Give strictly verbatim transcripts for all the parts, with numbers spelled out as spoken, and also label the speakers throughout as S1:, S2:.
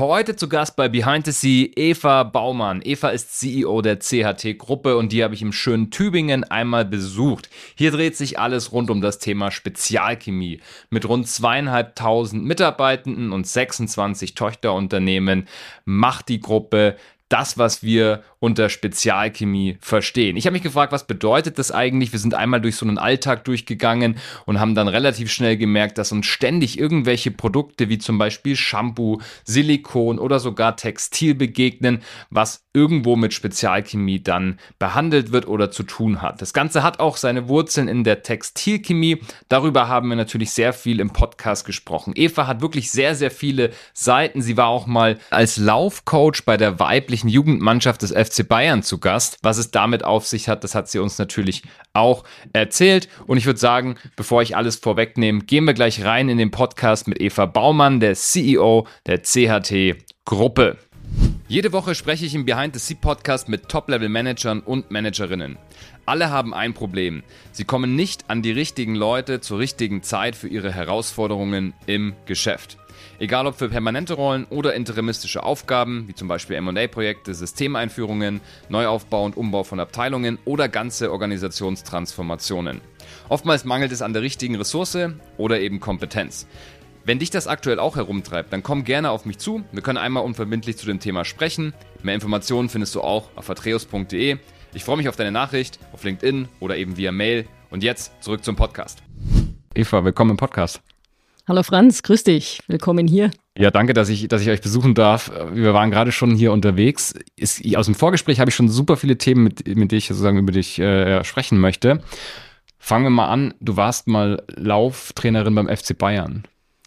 S1: Heute zu Gast bei Behind the Sea Eva Baumann. Eva ist C E O der C H T-Gruppe und die habe ich im schönen Tübingen einmal besucht. Hier dreht sich alles rund um das Thema Spezialchemie. Mit rund zweieinhalbtausend Mitarbeitenden und sechsundzwanzig Tochterunternehmen macht die Gruppe das, was wir unter Spezialchemie verstehen. Ich habe mich gefragt, was bedeutet das eigentlich? Wir sind einmal durch so einen Alltag durchgegangen und haben dann relativ schnell gemerkt, dass uns ständig irgendwelche Produkte wie zum Beispiel Shampoo, Silikon oder sogar Textil begegnen, was irgendwo mit Spezialchemie dann behandelt wird oder zu tun hat. Das Ganze hat auch seine Wurzeln in der Textilchemie. Darüber haben wir natürlich sehr viel im Podcast gesprochen. Eva hat wirklich sehr, sehr viele Seiten. Sie war auch mal als Laufcoach bei der weiblichen Jugendmannschaft des F C Bayern zu Gast. Was es damit auf sich hat, das hat sie uns natürlich auch erzählt. Und ich würde sagen, bevor ich alles vorwegnehme, gehen wir gleich rein in den Podcast mit Eva Baumann, der C E O der C H T-Gruppe. Jede Woche spreche ich im Behind the Sea Podcast mit Top-Level-Managern und Managerinnen. Alle haben ein Problem. Sie kommen nicht an die richtigen Leute zur richtigen Zeit für ihre Herausforderungen im Geschäft. Egal ob für permanente Rollen oder interimistische Aufgaben, wie zum Beispiel M und A-Projekte, Systemeinführungen, Neuaufbau und Umbau von Abteilungen oder ganze Organisationstransformationen. Oftmals mangelt es an der richtigen Ressource oder eben Kompetenz. Wenn dich das aktuell auch herumtreibt, dann komm gerne auf mich zu. Wir können einmal unverbindlich zu dem Thema sprechen. Mehr Informationen findest du auch auf atreus punkt de. Ich freue mich auf deine Nachricht, auf LinkedIn oder eben via Mail. Und jetzt zurück zum Podcast. Eva, willkommen im Podcast.
S2: Hallo Franz, grüß dich. Willkommen hier.
S1: Ja, danke, dass ich, dass ich euch besuchen darf. Wir waren gerade schon hier unterwegs. Ist, aus dem Vorgespräch habe ich schon super viele Themen, mit, mit denen ich sozusagen über dich äh, sprechen möchte. Fangen wir mal an. Du warst mal Lauftrainerin beim F C Bayern.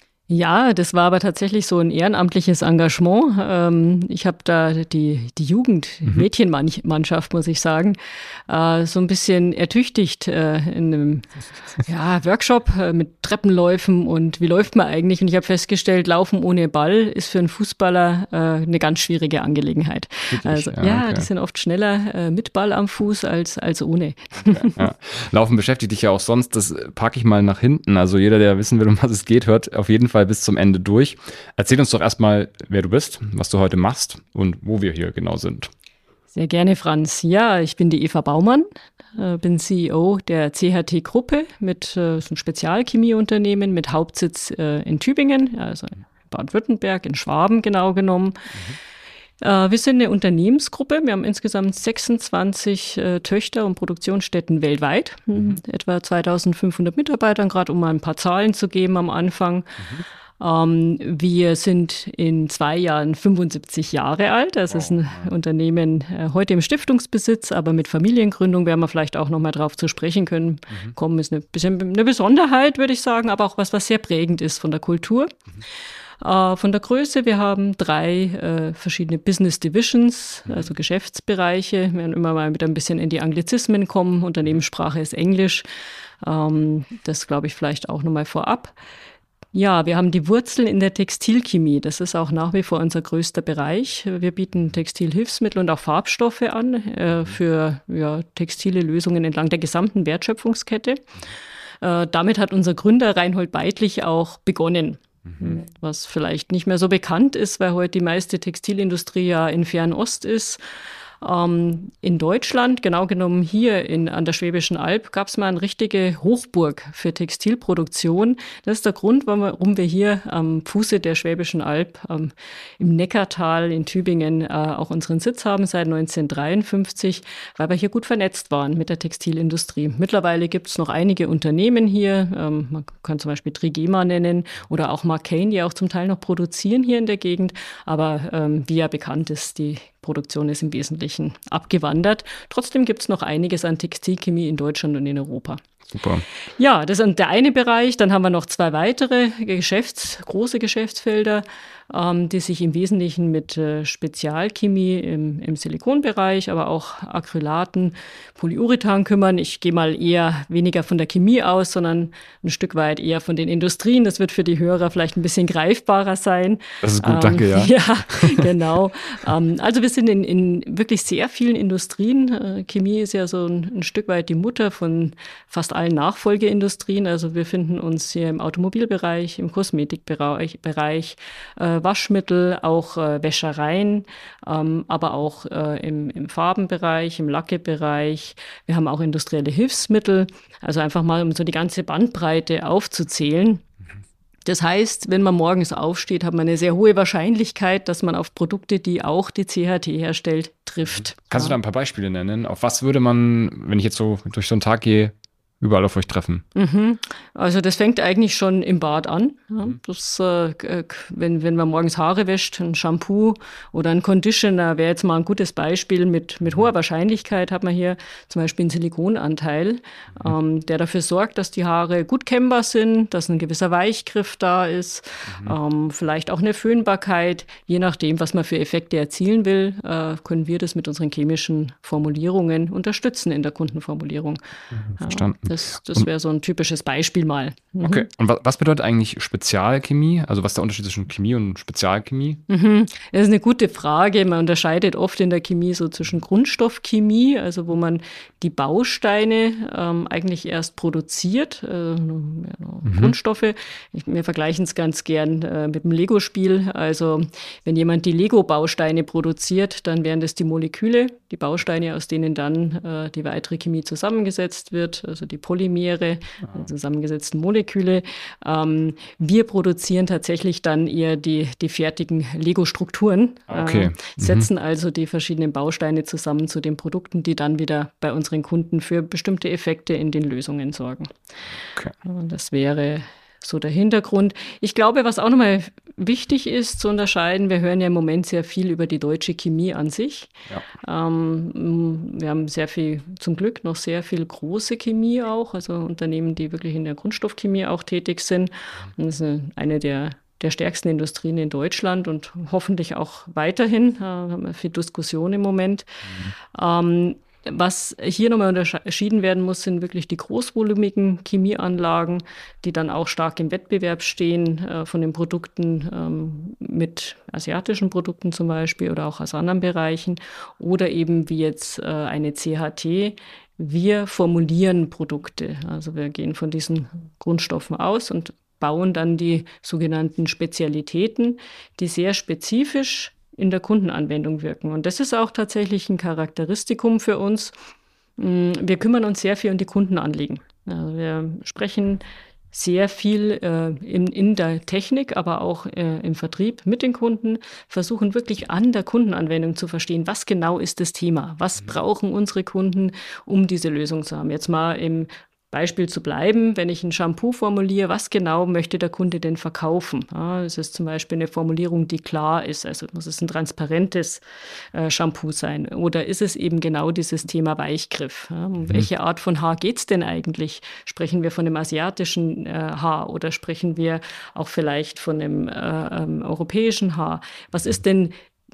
S2: Ja, das war aber tatsächlich so ein ehrenamtliches Engagement. Ähm, ich habe da die, die Jugend-Mädchenmannschaft, muss ich sagen, äh, so ein bisschen ertüchtigt äh, in einem ja, Workshop äh, mit Treppenläufen und wie läuft man eigentlich. Und ich habe festgestellt, Laufen ohne Ball ist für einen Fußballer äh, eine ganz schwierige Angelegenheit. Wirklich? Also ja, ja okay. Die sind oft schneller äh, mit Ball am Fuß als, als ohne.
S1: Okay, ja. Laufen beschäftigt dich ja auch sonst, das packe ich mal nach hinten. Also jeder, der wissen will, um was es geht, hört auf jeden Fall bis zum Ende durch. Erzähl uns doch erstmal, wer du bist, was du heute machst und wo wir hier genau sind.
S2: Sehr gerne, Franz. Ja, ich bin die Eva Baumann, äh, bin C E O der C H T-Gruppe mit äh, so einem Spezialchemieunternehmen mit Hauptsitz äh, in Tübingen, also in Baden-Württemberg, in Schwaben genau genommen. Mhm. Wir sind eine Unternehmensgruppe. Wir haben insgesamt sechsundzwanzig äh, Töchter- und Produktionsstätten weltweit. Mhm. Etwa zweitausendfünfhundert Mitarbeitern, gerade um mal ein paar Zahlen zu geben am Anfang. Mhm. Ähm, wir sind in zwei Jahren fünfundsiebzig Jahre alt. Das wow. ist ein Unternehmen äh, heute im Stiftungsbesitz, aber mit Familiengründung werden wir vielleicht auch noch mal drauf zu sprechen können. Mhm. Kommen ist eine, bisschen eine Besonderheit, würde ich sagen, aber auch was, was sehr prägend ist von der Kultur. Mhm. Uh, von der Größe, wir haben drei äh, verschiedene Business Divisions, also Geschäftsbereiche. Wir werden immer mal mit ein bisschen in die Anglizismen kommen. Unternehmenssprache ist Englisch. Ähm, das glaube ich vielleicht auch nochmal vorab. Ja, wir haben die Wurzeln in der Textilchemie. Das ist auch nach wie vor unser größter Bereich. Wir bieten Textilhilfsmittel und auch Farbstoffe an äh, für ja, textile Lösungen entlang der gesamten Wertschöpfungskette. Äh, damit hat unser Gründer Reinhold Beitlich auch begonnen. Mhm. Was vielleicht nicht mehr so bekannt ist, weil heute die meiste Textilindustrie ja in Fernost ist. Ähm, in Deutschland, genau genommen hier in, an der Schwäbischen Alb, gab es mal eine richtige Hochburg für Textilproduktion. Das ist der Grund, warum wir hier am Fuße der Schwäbischen Alb ähm, im Neckartal in Tübingen äh, auch unseren Sitz haben seit neunzehnhundertdreiundfünfzig, weil wir hier gut vernetzt waren mit der Textilindustrie. Mittlerweile gibt es noch einige Unternehmen hier. Ähm, man kann zum Beispiel Trigema nennen oder auch Marcaine, die auch zum Teil noch produzieren hier in der Gegend. Aber ähm, wie ja bekannt ist, die Produktion ist im Wesentlichen abgewandert. Trotzdem gibt es noch einiges an Textilchemie in Deutschland und in Europa.
S1: Super.
S2: Ja, das ist der eine Bereich. Dann haben wir noch zwei weitere Geschäfts-, große Geschäftsfelder, ähm, die sich im Wesentlichen mit äh, Spezialchemie im, im Silikonbereich, aber auch Acrylaten, Polyurethan kümmern. Ich gehe mal eher weniger von der Chemie aus, sondern ein Stück weit eher von den Industrien. Das wird für die Hörer vielleicht ein bisschen greifbarer sein.
S1: Das ist gut,
S2: ähm,
S1: danke, ja.
S2: Ja, genau. ähm, also wir sind in, in wirklich sehr vielen Industrien. Äh, Chemie ist ja so ein, ein Stück weit die Mutter von fast allen Nachfolgeindustrien. Also wir finden uns hier im Automobilbereich, im Kosmetikbereich, Bereich, äh, äh, Waschmittel, auch äh, Wäschereien, ähm, aber auch äh, im, im Farbenbereich, im Lackebereich. Wir haben auch industrielle Hilfsmittel, also einfach mal, um so die ganze Bandbreite aufzuzählen. Das heißt, wenn man morgens aufsteht, hat man eine sehr hohe Wahrscheinlichkeit, dass man auf Produkte, die auch die C H T herstellt, trifft.
S1: Kannst ja. du da ein paar Beispiele nennen? Auf was würde man, wenn ich jetzt so durch so einen Tag gehe, überall auf euch treffen?
S2: Mhm. Also das fängt eigentlich schon im Bad an. Ja. Das, äh, wenn, wenn man morgens Haare wäscht, ein Shampoo oder ein Conditioner wäre jetzt mal ein gutes Beispiel. Mit, mit hoher Wahrscheinlichkeit hat man hier zum Beispiel einen Silikonanteil, mhm. ähm, der dafür sorgt, dass die Haare gut kämmbar sind, dass ein gewisser Weichgriff da ist, mhm. ähm, vielleicht auch eine Föhnbarkeit. Je nachdem, was man für Effekte erzielen will, äh, können wir das mit unseren chemischen Formulierungen unterstützen in der Kundenformulierung.
S1: Mhm, verstanden.
S2: Ja, das das wäre so ein typisches Beispiel mal. Mhm.
S1: Okay. Und was, was bedeutet eigentlich Spezialchemie? Also was ist der Unterschied zwischen Chemie und Spezialchemie?
S2: Mhm. Das ist eine gute Frage. Man unterscheidet oft in der Chemie so zwischen Grundstoffchemie, also wo man die Bausteine ähm, eigentlich erst produziert, äh, ja, mhm. Grundstoffe. Ich, wir vergleichen es ganz gern äh, mit dem Lego-Spiel. Also wenn jemand die Lego-Bausteine produziert, dann wären das die Moleküle, die Bausteine, aus denen dann äh, die weitere Chemie zusammengesetzt wird, also die Polymere, die zusammengesetzten Moleküle. Ähm, wir produzieren tatsächlich dann eher die, die fertigen Lego-Strukturen,
S1: okay.
S2: äh, setzen mhm. also die verschiedenen Bausteine zusammen zu den Produkten, die dann wieder bei unseren Kunden für bestimmte Effekte in den Lösungen sorgen.
S1: Okay.
S2: Das wäre so der Hintergrund. Ich glaube, was auch nochmal wichtig ist zu unterscheiden, wir hören ja im Moment sehr viel über die deutsche Chemie an sich. Ja. Ähm, wir haben sehr viel, zum Glück noch sehr viel große Chemie auch, also Unternehmen, die wirklich in der Grundstoffchemie auch tätig sind. Und das ist eine der der stärksten Industrien in Deutschland und hoffentlich auch weiterhin. Da haben wir viel Diskussion im Moment. Mhm. Ähm, Was hier nochmal unterschieden werden muss, sind wirklich die großvolumigen Chemieanlagen, die dann auch stark im Wettbewerb stehen äh, von den Produkten ähm, mit asiatischen Produkten zum Beispiel oder auch aus anderen Bereichen oder eben wie jetzt äh, eine C H T. Wir formulieren Produkte, also wir gehen von diesen Grundstoffen aus und bauen dann die sogenannten Spezialitäten, die sehr spezifisch in der Kundenanwendung wirken. Und das ist auch tatsächlich ein Charakteristikum für uns. Wir kümmern uns sehr viel um die Kundenanliegen. Also wir sprechen sehr viel äh, in, in der Technik, aber auch äh, im Vertrieb mit den Kunden, versuchen wirklich an der Kundenanwendung zu verstehen, was genau ist das Thema, was brauchen unsere Kunden, um diese Lösung zu haben. Jetzt mal im Beispiel zu bleiben, wenn ich ein Shampoo formuliere, was genau möchte der Kunde denn verkaufen? Ja, es ist zum Beispiel eine Formulierung, die klar ist, also muss es ein transparentes äh, Shampoo sein oder ist es eben genau dieses Thema Weichgriff? Ja, um mhm. welche Art von Haar geht es denn eigentlich? Sprechen wir von einem asiatischen äh, Haar oder sprechen wir auch vielleicht von einem äh, ähm, europäischen Haar? Was ist denn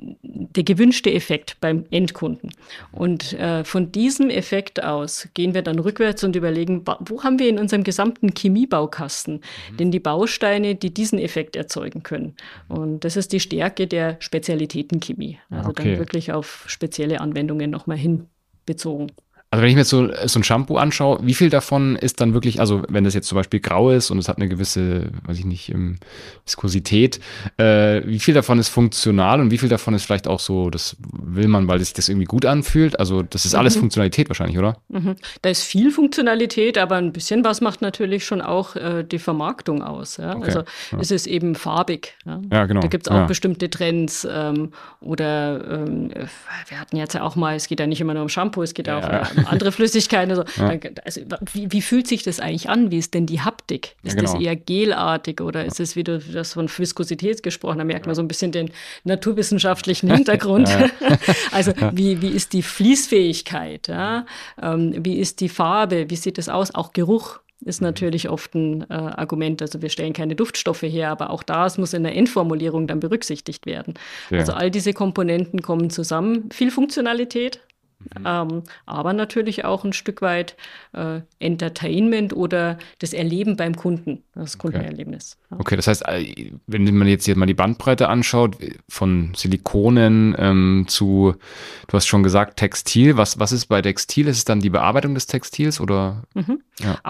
S2: der gewünschte Effekt beim Endkunden? Und äh, von diesem Effekt aus gehen wir dann rückwärts und überlegen, wo haben wir in unserem gesamten Chemiebaukasten mhm. denn die Bausteine, die diesen Effekt erzeugen können? Und das ist die Stärke der Spezialitätenchemie. Also okay. dann wirklich auf spezielle Anwendungen nochmal hinbezogen.
S1: Also wenn ich mir jetzt so, so ein Shampoo anschaue, wie viel davon ist dann wirklich, also wenn das jetzt zum Beispiel grau ist und es hat eine gewisse, weiß ich nicht, Viskosität, äh, wie viel davon ist funktional und wie viel davon ist vielleicht auch so, das will man, weil sich das irgendwie gut anfühlt? Also das ist alles mhm. Funktionalität wahrscheinlich, oder?
S2: Mhm. Da ist viel Funktionalität, aber ein bisschen was macht natürlich schon auch äh, die Vermarktung aus. Ja? Okay. Also ja. es ist eben farbig. Ja, ja genau. Da gibt es auch ja. bestimmte Trends ähm, oder ähm, wir hatten jetzt ja auch mal, es geht ja nicht immer nur um Shampoo, es geht ja, auch ja. um andere Flüssigkeiten. Also, ja. also wie, wie fühlt sich das eigentlich an? Wie ist denn die Haptik? Ist ja, genau. das eher gelartig oder ja. ist es, wie du das von Viskosität gesprochen hast, da merkt man so ein bisschen den naturwissenschaftlichen Hintergrund. Ja. Also ja. wie, wie ist die Fließfähigkeit? Ja? Ähm, wie ist die Farbe? Wie sieht es aus? Auch Geruch ist natürlich oft ein äh, Argument. Also wir stellen keine Duftstoffe her, aber auch das muss in der Endformulierung dann berücksichtigt werden. Ja. Also all diese Komponenten kommen zusammen. Viel Funktionalität, Mhm. Ähm, aber natürlich auch ein Stück weit äh, Entertainment oder das Erleben beim Kunden, das Kundenerlebnis.
S1: Okay. Ja. okay, das heißt, wenn man jetzt hier mal die Bandbreite anschaut, von Silikonen ähm, zu, du hast schon gesagt, Textil, was, was ist bei Textil? Ist es dann die Bearbeitung des Textils oder?
S2: Mhm. Ja. Auch.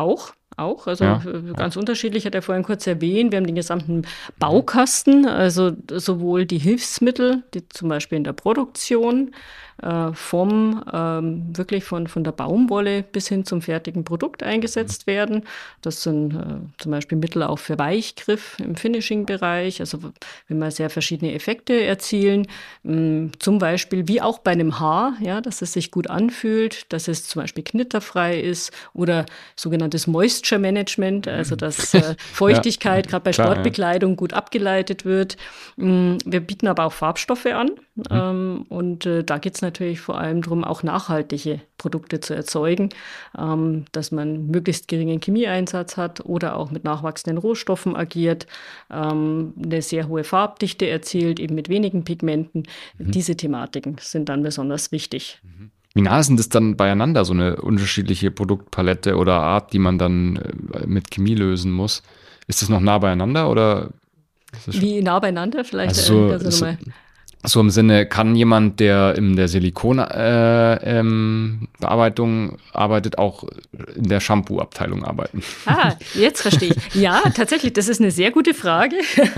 S2: auch, also
S1: Ja.
S2: äh, ganz unterschiedlich, hat er vorhin kurz erwähnt. Wir haben den gesamten Baukasten, also sowohl die Hilfsmittel, die zum Beispiel in der Produktion, äh, vom ähm, wirklich von, von der Baumwolle bis hin zum fertigen Produkt eingesetzt werden. Das sind äh, zum Beispiel Mittel auch für Weichgriff im Finishing-Bereich, also wenn wir sehr verschiedene Effekte erzielen, mh, zum Beispiel wie auch bei einem Haar, ja, dass es sich gut anfühlt, dass es zum Beispiel knitterfrei ist oder sogenanntes Moisture Management, also dass äh, Feuchtigkeit
S1: Ja,
S2: gerade bei
S1: klar, ja.
S2: Sportbekleidung gut abgeleitet wird. Mh, Wir bieten aber auch Farbstoffe an ähm, und äh, da geht es natürlich vor allem darum, auch nachhaltige Produkte zu erzeugen, ähm, dass man möglichst geringen Chemieeinsatz hat oder auch mit nachwachsenden Rohstoffen agiert, ähm, eine sehr hohe Farbdichte erzielt, eben mit wenigen Pigmenten. Diese Thematiken sind dann besonders wichtig.
S1: Wie nah sind es dann beieinander, so eine unterschiedliche Produktpalette oder Art, die man dann äh, mit Chemie lösen muss? Ist das noch nah beieinander oder ist das schon?
S2: Wie nah beieinander? Vielleicht
S1: Also
S2: äh,
S1: so,
S2: kannst du
S1: so,
S2: nochmal.
S1: so im Sinne, kann jemand, der in der Silikonbearbeitung äh, ähm, Bearbeitung arbeitet, auch in der Shampoo-Abteilung arbeiten?
S2: Ah, jetzt verstehe ich. Ja, tatsächlich, das ist eine sehr gute Frage.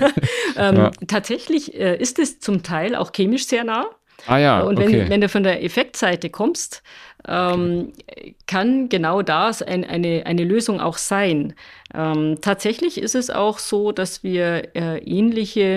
S2: ähm,
S1: Ja.
S2: Tatsächlich äh, ist es zum Teil auch chemisch sehr nah.
S1: Ah ja,
S2: Und wenn,
S1: okay.
S2: wenn du von der Effektseite kommst, ähm, kann genau das ein, eine, eine Lösung auch sein. Ähm, tatsächlich ist es auch so, dass wir äh, ähnliche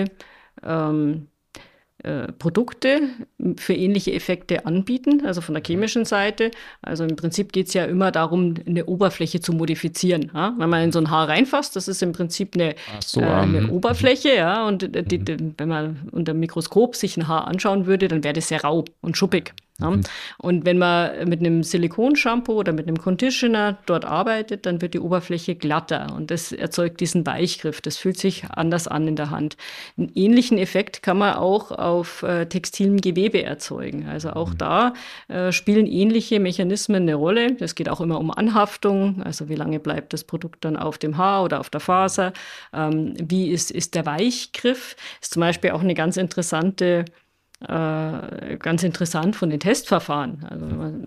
S2: ähm, äh, Produkte für ähnliche Effekte anbieten, also von der chemischen Seite. Also im Prinzip geht es ja immer darum, eine Oberfläche zu modifizieren. Ja? Wenn man in so ein Haar reinfasst, das ist im Prinzip eine,
S1: Ach so,
S2: äh, eine
S1: ähm,
S2: Oberfläche, ja, und die, die, wenn man unter dem Mikroskop sich ein Haar anschauen würde, dann wäre das sehr rau und schuppig. Ja? Und wenn man mit einem Silikonshampoo oder mit einem Conditioner dort arbeitet, dann wird die Oberfläche glatter und das erzeugt diesen Weichgriff. Das fühlt sich anders an in der Hand. Einen ähnlichen Effekt kann man auch auf äh, textilem Gewebe erzeugen. Also auch da äh, spielen ähnliche Mechanismen eine Rolle. Es geht auch immer um Anhaftung, also wie lange bleibt das Produkt dann auf dem Haar oder auf der Faser. Ähm, wie ist, ist der Weichgriff? Ist zum Beispiel auch eine ganz interessante äh, ganz interessant von den Testverfahren. Also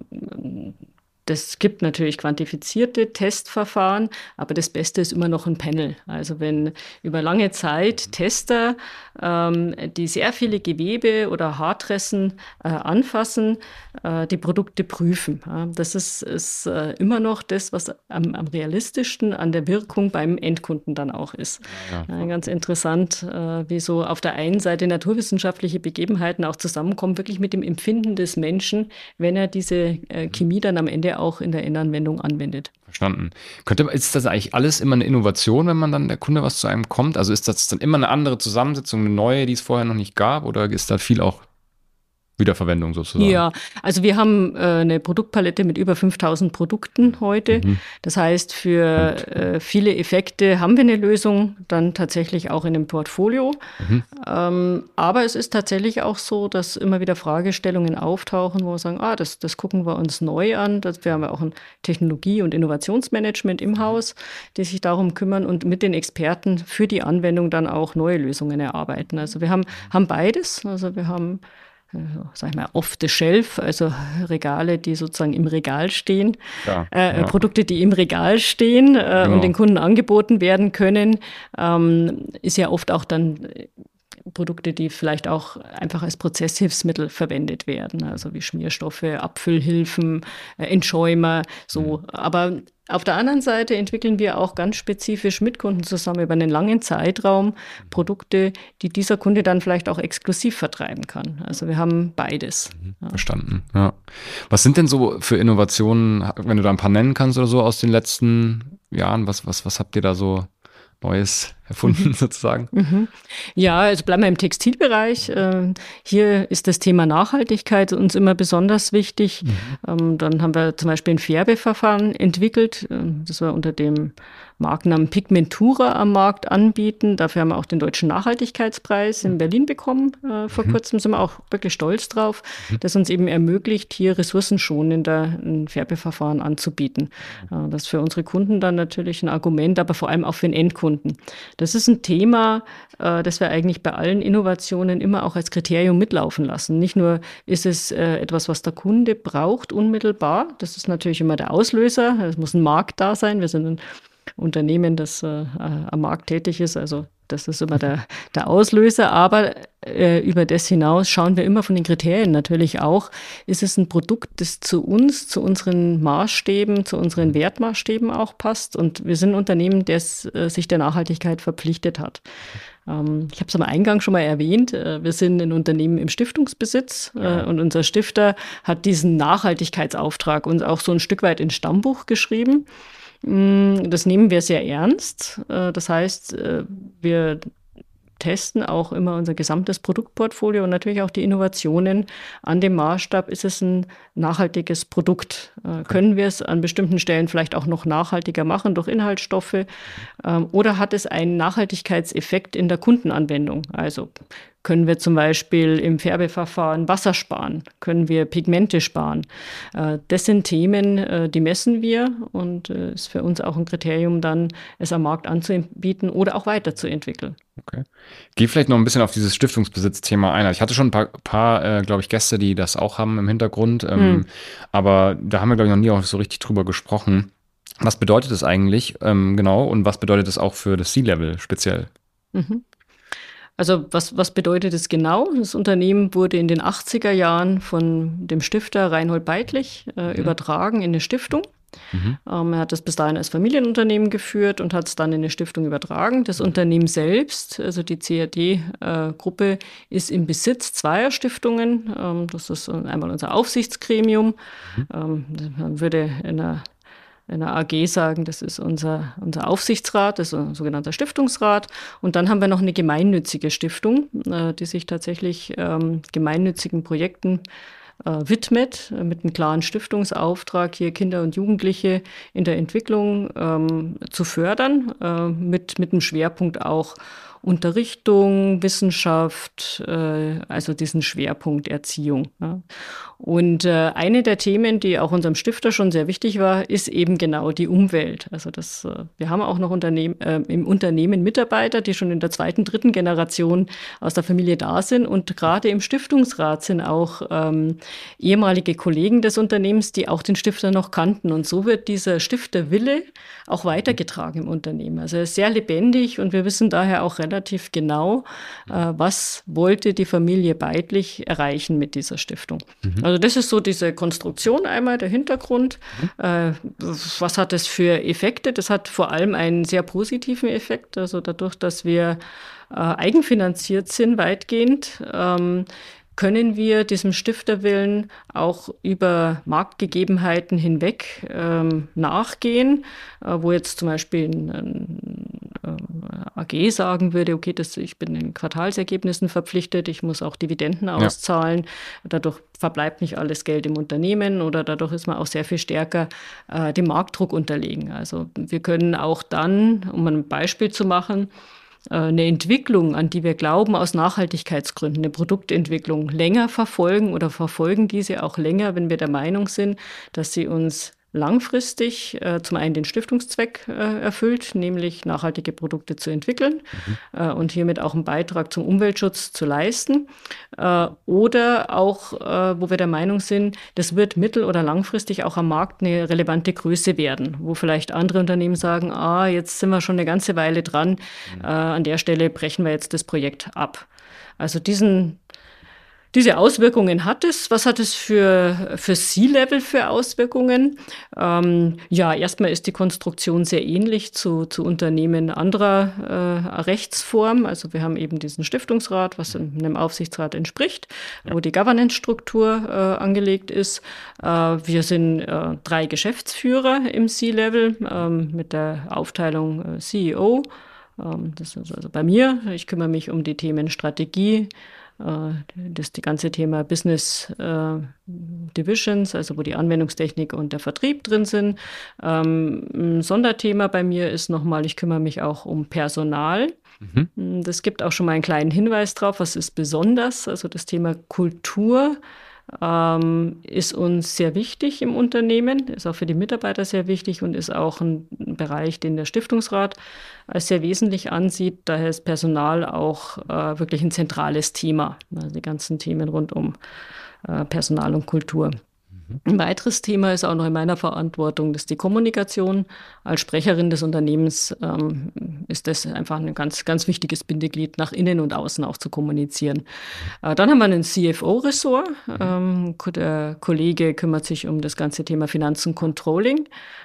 S2: man, das gibt natürlich quantifizierte Testverfahren, aber das Beste ist immer noch ein Panel. Also wenn über lange Zeit Tester, ähm, die sehr viele Gewebe oder Haartressen äh, anfassen, äh, die Produkte prüfen. Ja, das ist, ist äh, immer noch das, was am, am realistischsten an der Wirkung beim Endkunden dann auch ist.
S1: Ja, ja.
S2: Äh, ganz interessant, äh, wie so auf der einen Seite naturwissenschaftliche Begebenheiten auch zusammenkommen, wirklich mit dem Empfinden des Menschen, wenn er diese äh, Chemie dann am Ende auch in der Endanwendung anwendet.
S1: Verstanden. Könnte, ist das eigentlich alles immer eine Innovation, wenn man dann der Kunde was zu einem kommt? Also ist das dann immer eine andere Zusammensetzung, eine neue, die es vorher noch nicht gab? Oder ist da viel auch Wiederverwendung sozusagen?
S2: Ja, also wir haben äh, eine Produktpalette mit über fünftausend Produkten heute.
S1: Mhm.
S2: Das heißt, für äh, viele Effekte haben wir eine Lösung, dann tatsächlich auch in dem Portfolio.
S1: Mhm.
S2: Ähm, aber es ist tatsächlich auch so, dass immer wieder Fragestellungen auftauchen, wo wir sagen, ah, das, das gucken wir uns neu an. Das, wir haben ja auch ein Technologie- und Innovationsmanagement im Haus, die sich darum kümmern und mit den Experten für die Anwendung dann auch neue Lösungen erarbeiten. Also wir haben, haben beides. Also wir haben sag ich mal, off the shelf, also Regale, die sozusagen im Regal stehen,
S1: Ja,
S2: äh,
S1: ja.
S2: Produkte, die im Regal stehen äh,
S1: Genau.
S2: und den Kunden angeboten werden können, ähm, ist ja oft auch dann Produkte, die vielleicht auch einfach als Prozesshilfsmittel verwendet werden, also wie Schmierstoffe, Abfüllhilfen, äh, Entschäumer, so. Aber auf der anderen Seite entwickeln wir auch ganz spezifisch mit Kunden zusammen über einen langen Zeitraum Produkte, die dieser Kunde dann vielleicht auch exklusiv vertreiben kann. Also wir haben beides. Ja.
S1: Verstanden, ja. Was sind denn so für Innovationen, wenn du da ein paar nennen kannst oder so aus den letzten Jahren, was, was, was habt ihr da so Neues erfunden sozusagen?
S2: Mhm. Ja, also bleiben wir im Textilbereich. Ähm, hier ist das Thema Nachhaltigkeit uns immer besonders wichtig.
S1: Mhm.
S2: Ähm, dann haben wir zum Beispiel ein Färbeverfahren entwickelt, äh, das wir unter dem Markennamen Pigmentura am Markt anbieten. Dafür haben wir auch den Deutschen Nachhaltigkeitspreis in Berlin bekommen. Äh, vor
S1: Mhm.
S2: kurzem sind wir auch wirklich stolz drauf, das uns eben ermöglicht, hier ressourcenschonender ein Färbeverfahren anzubieten. Äh, das ist für unsere Kunden dann natürlich ein Argument, aber vor allem auch für den Endkunden. Das ist ein Thema, äh, das wir eigentlich bei allen Innovationen immer auch als Kriterium mitlaufen lassen. Nicht nur ist es äh, etwas, was der Kunde braucht unmittelbar. Das ist natürlich immer der Auslöser. Es muss ein Markt da sein. Wir sind ein Unternehmen, das äh, am Markt tätig ist. Also das ist immer der, der Auslöser. Aber äh, über das hinaus schauen wir immer von den Kriterien natürlich auch, ist es ein Produkt, das zu uns, zu unseren Maßstäben, zu unseren Wertmaßstäben auch passt. Und wir sind ein Unternehmen, das äh, sich der Nachhaltigkeit verpflichtet hat. Ähm, ich habe es am Eingang schon mal erwähnt. Äh, wir sind ein Unternehmen im Stiftungsbesitz äh, und unser Stifter hat diesen Nachhaltigkeitsauftrag uns auch so ein Stück weit ins Stammbuch geschrieben. Das nehmen wir sehr ernst. Das heißt, wir testen auch immer unser gesamtes Produktportfolio und natürlich auch die Innovationen an dem Maßstab, ist es ein nachhaltiges Produkt? Okay. Können wir es an bestimmten Stellen vielleicht auch noch nachhaltiger machen durch Inhaltsstoffe? Oder hat es einen Nachhaltigkeitseffekt in der Kundenanwendung? Also können wir zum Beispiel im Färbeverfahren Wasser sparen? Können wir Pigmente sparen? Das sind Themen, die messen wir und ist für uns auch ein Kriterium, dann es am Markt anzubieten oder auch weiterzuentwickeln.
S1: Okay. Geh vielleicht noch ein bisschen auf dieses Stiftungsbesitz-Thema ein. Ich hatte schon ein paar, paar äh, glaube ich, Gäste, die das auch haben im Hintergrund, ähm, hm. aber da haben wir, glaube ich, noch nie auch so richtig drüber gesprochen. Was bedeutet das eigentlich ähm, genau und was bedeutet das auch für das C-Level speziell?
S2: Mhm. Also was, was bedeutet es genau? Das Unternehmen wurde in den achtziger Jahren von dem Stifter Reinhold Beitlich äh, mhm. übertragen in eine Stiftung. Mhm. Ähm, er hat das bis dahin als Familienunternehmen geführt und hat es dann in eine Stiftung übertragen. Das Unternehmen selbst, also die C H T-Gruppe, äh, ist im Besitz zweier Stiftungen. Ähm, das ist einmal unser Aufsichtsgremium. Mhm. Ähm, man würde in einer in der A G sagen, das ist unser, unser Aufsichtsrat, das ist ein sogenannter Stiftungsrat. Und dann haben wir noch eine gemeinnützige Stiftung, äh, die sich tatsächlich ähm, gemeinnützigen Projekten äh, widmet, äh, mit einem klaren Stiftungsauftrag, hier Kinder und Jugendliche in der Entwicklung ähm, zu fördern, äh, mit, mit einem Schwerpunkt auch Unterrichtung, Wissenschaft, äh, also diesen Schwerpunkt Erziehung. Ja. Und äh, eine der Themen, die auch unserem Stifter schon sehr wichtig war, ist eben genau die Umwelt. Also das, äh, wir haben auch noch Unternehmen, äh, im Unternehmen Mitarbeiter, die schon in der zweiten, dritten Generation aus der Familie da sind. Und gerade im Stiftungsrat sind auch ähm, ehemalige Kollegen des Unternehmens, die auch den Stifter noch kannten. Und so wird dieser Stifterwille auch weitergetragen im Unternehmen. Also er ist sehr lebendig und wir wissen daher auch relativ genau, äh, was wollte die Familie Beitlich erreichen mit dieser Stiftung. Mhm. Also das ist so diese Konstruktion einmal, der Hintergrund. Mhm. Äh, was hat das für Effekte? Das hat vor allem einen sehr positiven Effekt. Also dadurch, dass wir äh, eigenfinanziert sind weitgehend, ähm, können wir diesem Stifterwillen auch über Marktgegebenheiten hinweg ähm, nachgehen, äh, wo jetzt zum Beispiel ein, ein A G sagen würde, okay, das, ich bin in Quartalsergebnissen verpflichtet, ich muss auch Dividenden ja. auszahlen, dadurch verbleibt nicht alles Geld im Unternehmen oder dadurch ist man auch sehr viel stärker äh, dem Marktdruck unterlegen. Also wir können auch dann, um ein Beispiel zu machen, eine Entwicklung, an die wir glauben, aus Nachhaltigkeitsgründen, eine Produktentwicklung länger verfolgen oder verfolgen diese auch länger, wenn wir der Meinung sind, dass sie uns langfristig äh, zum einen den Stiftungszweck äh, erfüllt, nämlich nachhaltige Produkte zu entwickeln mhm. äh, und hiermit auch einen Beitrag zum Umweltschutz zu leisten. Äh, oder auch, äh, wo wir der Meinung sind, das wird mittel- oder langfristig auch am Markt eine relevante Größe werden, wo vielleicht andere Unternehmen sagen, ah, jetzt sind wir schon eine ganze Weile dran, mhm. äh, an der Stelle brechen wir jetzt das Projekt ab. Also diesen Diese Auswirkungen hat es. Was hat es für, für C-Level für Auswirkungen? Ähm, ja, erstmal ist die Konstruktion sehr ähnlich zu, zu Unternehmen anderer äh, Rechtsform. Also wir haben eben diesen Stiftungsrat, was einem Aufsichtsrat entspricht, ja. wo die Governance-Struktur äh, angelegt ist. Äh, wir sind äh, drei Geschäftsführer im C-Level ähm, mit der Aufteilung äh, C E O. Ähm, das ist also bei mir. Ich kümmere mich um die Themen Strategie, das die ganze Thema Business äh, Divisions, also wo die Anwendungstechnik und der Vertrieb drin sind. Ähm, ein Sonderthema bei mir ist nochmal, ich kümmere mich auch um Personal. Mhm. Das gibt auch schon mal einen kleinen Hinweis drauf, was ist besonders. Also das Thema Kultur ähm, ist uns sehr wichtig im Unternehmen, ist auch für die Mitarbeiter sehr wichtig und ist auch ein Bereich, den der Stiftungsrat als sehr wesentlich ansieht. Daher ist Personal auch äh, wirklich ein zentrales Thema, also die ganzen Themen rund um äh, Personal und Kultur. Ein weiteres Thema ist auch noch in meiner Verantwortung, das ist die Kommunikation. Als Sprecherin des Unternehmens ähm, ist das einfach ein ganz, ganz wichtiges Bindeglied, nach innen und außen auch zu kommunizieren. Äh, dann haben wir einen C F O-Ressort. Ähm, der Kollege kümmert sich um das ganze Thema Finanzen Controlling.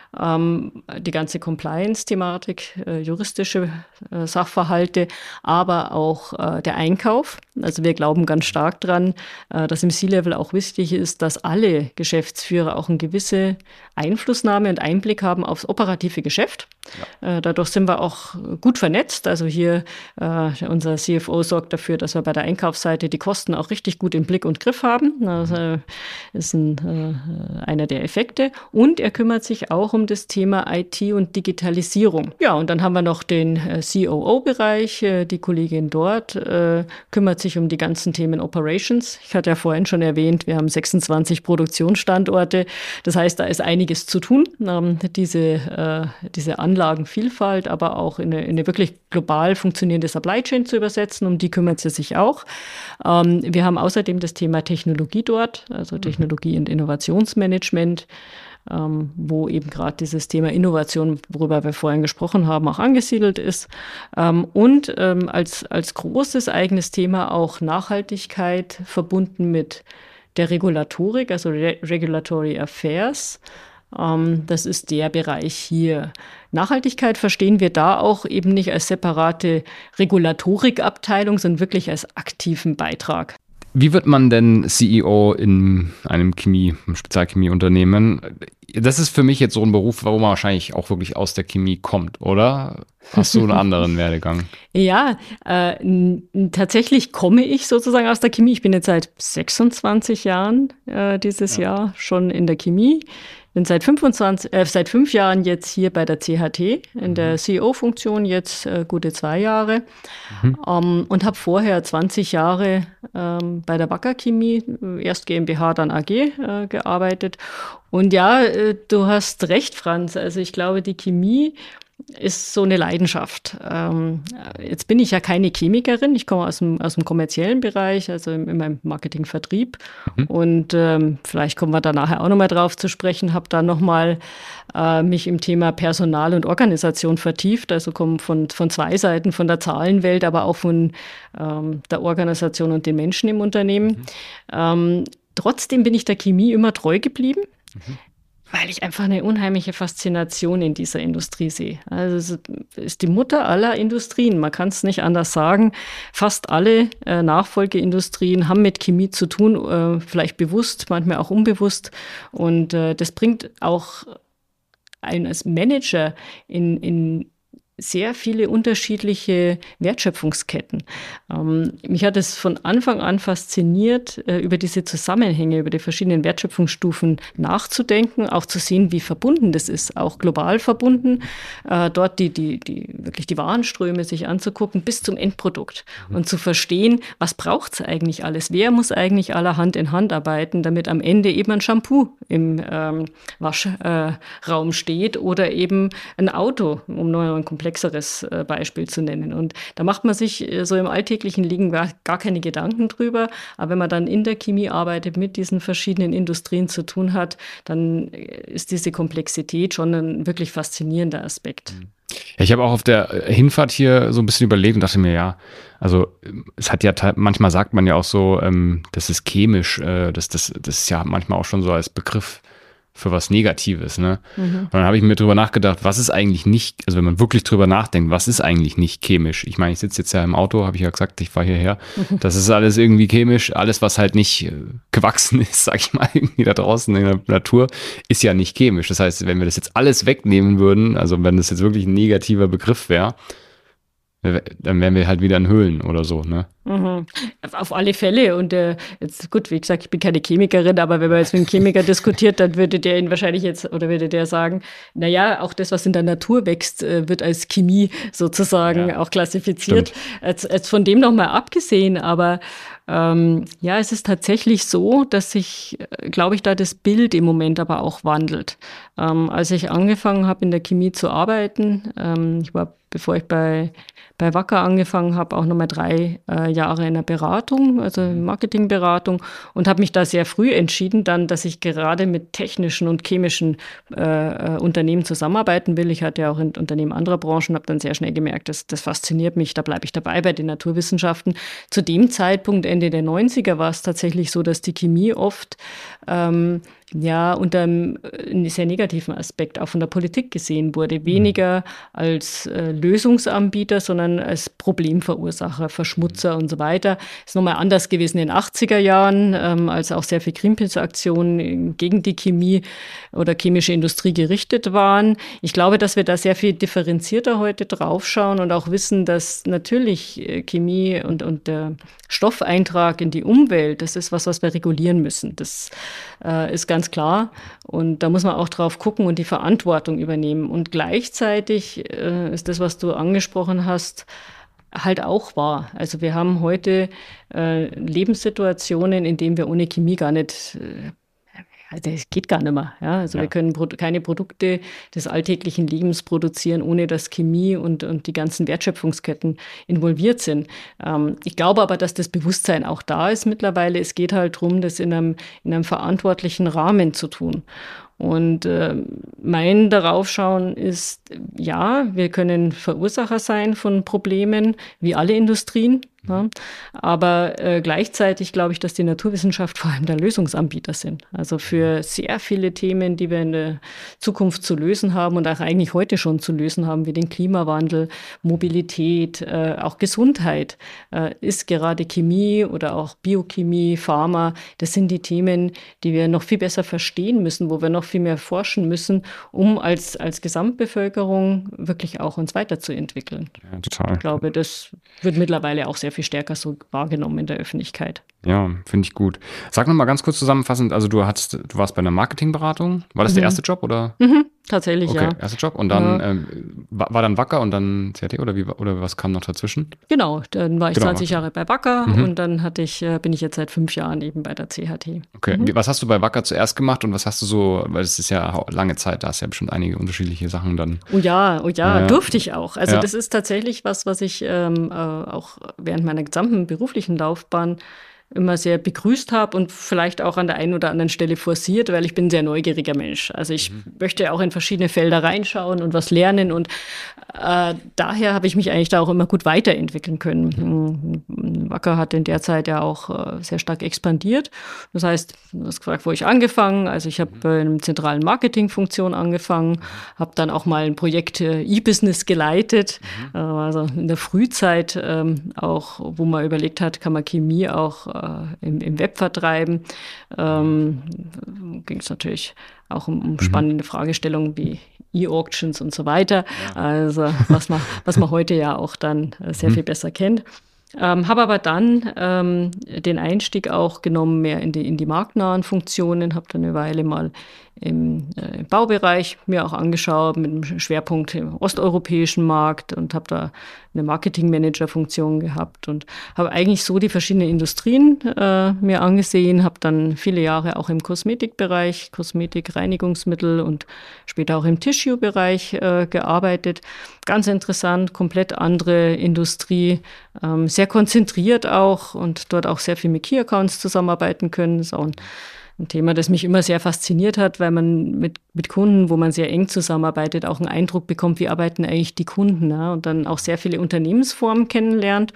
S2: Ähm, die ganze Compliance-Thematik, äh, juristische äh, Sachverhalte, aber auch äh, der Einkauf. Also wir glauben ganz stark dran, äh, dass im C-Level auch wichtig ist, dass alle Geschäftsführer auch eine gewisse Einflussnahme und Einblick haben aufs operative Geschäft. Ja. Äh, dadurch sind wir auch gut vernetzt. Also hier äh, unser C F O sorgt dafür, dass wir bei der Einkaufsseite die Kosten auch richtig gut im Blick und Griff haben. Das äh, ist ein, äh, einer der Effekte. Und er kümmert sich auch um das Thema I T und Digitalisierung. Ja, und dann haben wir noch den äh, C O O-Bereich. Äh, die Kollegin dort äh, kümmert sich um die ganzen Themen Operations. Ich hatte ja vorhin schon erwähnt, wir haben sechsundzwanzig Produktionsstandorte. Das heißt, da ist einiges zu tun. Ähm, diese, äh, diese Anlagenvielfalt, aber auch in eine, in eine wirklich global funktionierende Supply Chain zu übersetzen. Um die kümmert sie sich auch. Ähm, wir haben außerdem das Thema Technologie dort, also Technologie- und Innovationsmanagement. Ähm, wo eben gerade dieses Thema Innovation, worüber wir vorhin gesprochen haben, auch angesiedelt ist. Ähm, und ähm, als, als großes eigenes Thema auch Nachhaltigkeit verbunden mit der Regulatorik, also Re- Regulatory Affairs. Ähm, das ist der Bereich hier. Nachhaltigkeit verstehen wir da auch eben nicht als separate Regulatorikabteilung, sondern wirklich als aktiven Beitrag.
S1: Wie wird man denn C E O in einem Chemie, einem Spezialchemieunternehmen? Das ist für mich jetzt so ein Beruf, wo man wahrscheinlich auch wirklich aus der Chemie kommt, oder? Hast du einen anderen Werdegang?
S2: Ja, äh, n- tatsächlich komme ich sozusagen aus der Chemie. Ich bin jetzt seit sechsundzwanzig Jahren äh, dieses ja. Jahr schon in der Chemie. Bin seit fünfundzwanzig, äh, seit fünf Jahren jetzt hier bei der C H T in mhm. der C E O-Funktion, jetzt äh, gute zwei Jahre. Mhm. Ähm, und habe vorher zwanzig Jahre ähm, bei der Wacker Chemie, erst GmbH, dann A G, äh, gearbeitet. Und ja, äh, du hast recht, Franz. Also ich glaube, die Chemie ist so eine Leidenschaft. Ähm, jetzt bin ich ja keine Chemikerin, ich komme aus dem, aus dem kommerziellen Bereich, also in, in meinem Marketing-Vertrieb. Mhm. Und ähm, vielleicht kommen wir da nachher auch nochmal drauf zu sprechen, habe da nochmal äh, mich im Thema Personal und Organisation vertieft, also komme von, von zwei Seiten, von der Zahlenwelt, aber auch von ähm, der Organisation und den Menschen im Unternehmen. Mhm. Ähm, trotzdem bin ich der Chemie immer treu geblieben. Mhm. Weil ich einfach eine unheimliche Faszination in dieser Industrie sehe. Also es ist die Mutter aller Industrien, man kann es nicht anders sagen. Fast alle äh, Nachfolgeindustrien haben mit Chemie zu tun, äh, vielleicht bewusst, manchmal auch unbewusst. Und äh, das bringt auch einen als Manager in, in sehr viele unterschiedliche Wertschöpfungsketten. Ähm, mich hat es von Anfang an fasziniert, äh, über diese Zusammenhänge, über die verschiedenen Wertschöpfungsstufen nachzudenken, auch zu sehen, wie verbunden das ist, auch global verbunden, äh, dort die, die, die, wirklich die Warenströme sich anzugucken bis zum Endprodukt mhm. und zu verstehen, was braucht es eigentlich alles? Wer muss eigentlich aller Hand in Hand arbeiten, damit am Ende eben ein Shampoo im ähm, Waschraum äh, steht oder eben ein Auto, um nur ein komplexeres Beispiel zu nennen. Und da macht man sich so im alltäglichen Leben gar, gar keine Gedanken drüber. Aber wenn man dann in der Chemie arbeitet, mit diesen verschiedenen Industrien zu tun hat, dann ist diese Komplexität schon ein wirklich faszinierender Aspekt.
S1: Ja, ich habe auch auf der Hinfahrt hier so ein bisschen überlegt und dachte mir, ja, also es hat ja, manchmal sagt man ja auch so, ähm, das ist chemisch, äh, das, das, das ist ja manchmal auch schon so als Begriff für was Negatives, ne? Mhm. Und dann habe ich mir drüber nachgedacht, was ist eigentlich nicht, also wenn man wirklich drüber nachdenkt, was ist eigentlich nicht chemisch? Ich meine, ich sitze jetzt ja im Auto, habe ich ja gesagt, ich fahre hierher. Mhm. Das ist alles irgendwie chemisch, alles, was halt nicht äh, gewachsen ist, sag ich mal, irgendwie da draußen in der Natur, ist ja nicht chemisch. Das heißt, wenn wir das jetzt alles wegnehmen würden, also wenn das jetzt wirklich ein negativer Begriff wäre, dann wären wir halt wieder in Höhlen oder so, ne?
S2: Mhm. Auf alle Fälle. Und äh, jetzt, gut, wie gesagt, ich bin keine Chemikerin, aber wenn man jetzt mit einem Chemiker diskutiert, dann würde der ihn wahrscheinlich jetzt, oder würde der sagen, naja, auch das, was in der Natur wächst, äh, wird als Chemie sozusagen ja, auch klassifiziert. Jetzt, jetzt von dem nochmal abgesehen, aber ähm, ja, es ist tatsächlich so, dass sich, glaube ich, da das Bild im Moment aber auch wandelt. Ähm, als ich angefangen habe, in der Chemie zu arbeiten, ähm, ich war, bevor ich bei bei Wacker angefangen habe, auch nochmal drei äh, Jahre in der Beratung, also Marketingberatung, und habe mich da sehr früh entschieden dann, dass ich gerade mit technischen und chemischen äh, Unternehmen zusammenarbeiten will. Ich hatte ja auch in Unternehmen anderer Branchen, habe dann sehr schnell gemerkt, das, das fasziniert mich, da bleibe ich dabei bei den Naturwissenschaften. Zu dem Zeitpunkt, Ende der neunziger, war es tatsächlich so, dass die Chemie oft ähm, ja, unter einem sehr negativen Aspekt auch von der Politik gesehen wurde. Weniger als äh, Lösungsanbieter, sondern als Problemverursacher, Verschmutzer und so weiter. Ist nochmal anders gewesen in den achtziger Jahren, ähm, als auch sehr viel Greenpeace-Aktionen gegen die Chemie oder chemische Industrie gerichtet waren. Ich glaube, dass wir da sehr viel differenzierter heute draufschauen und auch wissen, dass natürlich Chemie und, und der Stoffeintrag in die Umwelt, das ist was, was wir regulieren müssen. Das äh, ist ganz klar. Und da muss man auch drauf gucken und die Verantwortung übernehmen. Und gleichzeitig äh, ist das, was du angesprochen hast, halt auch wahr. Also wir haben heute äh, Lebenssituationen, in denen wir ohne Chemie gar nicht äh, das geht gar nicht mehr. Ja? Also ja. Wir können Pro- keine Produkte des alltäglichen Lebens produzieren, ohne dass Chemie und, und die ganzen Wertschöpfungsketten involviert sind. Ähm, ich glaube aber, dass das Bewusstsein auch da ist mittlerweile. Es geht halt darum, das in einem, in einem verantwortlichen Rahmen zu tun. Und äh, mein Daraufschauen ist, ja, wir können Verursacher sein von Problemen, wie alle Industrien. Ja. Aber äh, gleichzeitig glaube ich, dass die Naturwissenschaft vor allem der Lösungsanbieter sind. Also für sehr viele Themen, die wir in der Zukunft zu lösen haben und auch eigentlich heute schon zu lösen haben, wie den Klimawandel, Mobilität, äh, auch Gesundheit, äh, ist gerade Chemie oder auch Biochemie, Pharma. Das sind die Themen, die wir noch viel besser verstehen müssen, wo wir noch viel mehr forschen müssen, um als, als Gesamtbevölkerung wirklich auch uns weiterzuentwickeln.
S3: Ja, total.
S2: Ich glaube, das wird mittlerweile auch sehr viel stärker so wahrgenommen in der Öffentlichkeit.
S3: Ja, finde ich gut. Sag noch mal ganz kurz zusammenfassend, also du hattest, du warst bei einer Marketingberatung. War das mhm. der erste Job oder?
S2: Mhm, tatsächlich,
S3: okay,
S2: ja.
S3: Okay, erster Job und dann
S2: ja.
S3: ähm, war, war dann Wacker und dann C H T oder wie oder was kam noch dazwischen?
S2: Genau, dann war ich
S3: genau,
S2: zwanzig
S3: Wacker.
S2: Jahre bei Wacker
S3: mhm.
S2: und dann hatte ich, bin ich jetzt seit fünf Jahren eben bei der C H T.
S3: Okay,
S2: mhm.
S3: was hast du bei Wacker zuerst gemacht und was hast du so, weil es ist ja lange Zeit, da hast du ja bestimmt einige unterschiedliche Sachen dann.
S2: Oh ja, oh ja,
S3: ja.
S2: durfte ich auch. Also
S3: ja.
S2: das ist tatsächlich was, was ich ähm, äh, auch während meiner gesamten beruflichen Laufbahn immer sehr begrüßt habe und vielleicht auch an der einen oder anderen Stelle forciert, weil ich bin ein sehr neugieriger Mensch. Also ich mhm. möchte auch in verschiedene Felder reinschauen und was lernen und äh, daher habe ich mich eigentlich da auch immer gut weiterentwickeln können. Mhm. Wacker hat in der Zeit ja auch äh, sehr stark expandiert. Das heißt, du hast gefragt, wo ich angefangen. Also ich habe mhm. bei einer zentralen Marketingfunktion angefangen, mhm. habe dann auch mal ein Projekt äh, E-Business geleitet, mhm. äh, also in der Frühzeit ähm, auch, wo man überlegt hat, kann man Chemie auch Im, im Web vertreiben. Ähm, ging es natürlich auch um, um spannende mhm. Fragestellungen wie E-Auctions und so weiter. Ja. Also was man, was man heute ja auch dann sehr mhm. viel besser kennt. Ähm, habe aber dann ähm, den Einstieg auch genommen mehr in die, in die marktnahen Funktionen, habe dann eine Weile mal im, äh, im Baubereich mir auch angeschaut, mit einem Schwerpunkt im osteuropäischen Markt und habe da eine Marketingmanager-Funktion gehabt und habe eigentlich so die verschiedenen Industrien äh, mir angesehen, habe dann viele Jahre auch im Kosmetikbereich, Kosmetik, Reinigungsmittel und später auch im Tissue-Bereich äh, gearbeitet. Ganz interessant, komplett andere Industrie, ähm, sehr konzentriert auch und dort auch sehr viel mit Key-Accounts zusammenarbeiten können. Das ist auch ein Ein Thema, das mich immer sehr fasziniert hat, weil man mit, mit Kunden, wo man sehr eng zusammenarbeitet, auch einen Eindruck bekommt, wie arbeiten eigentlich die Kunden, ja? Und dann auch sehr viele Unternehmensformen kennenlernt.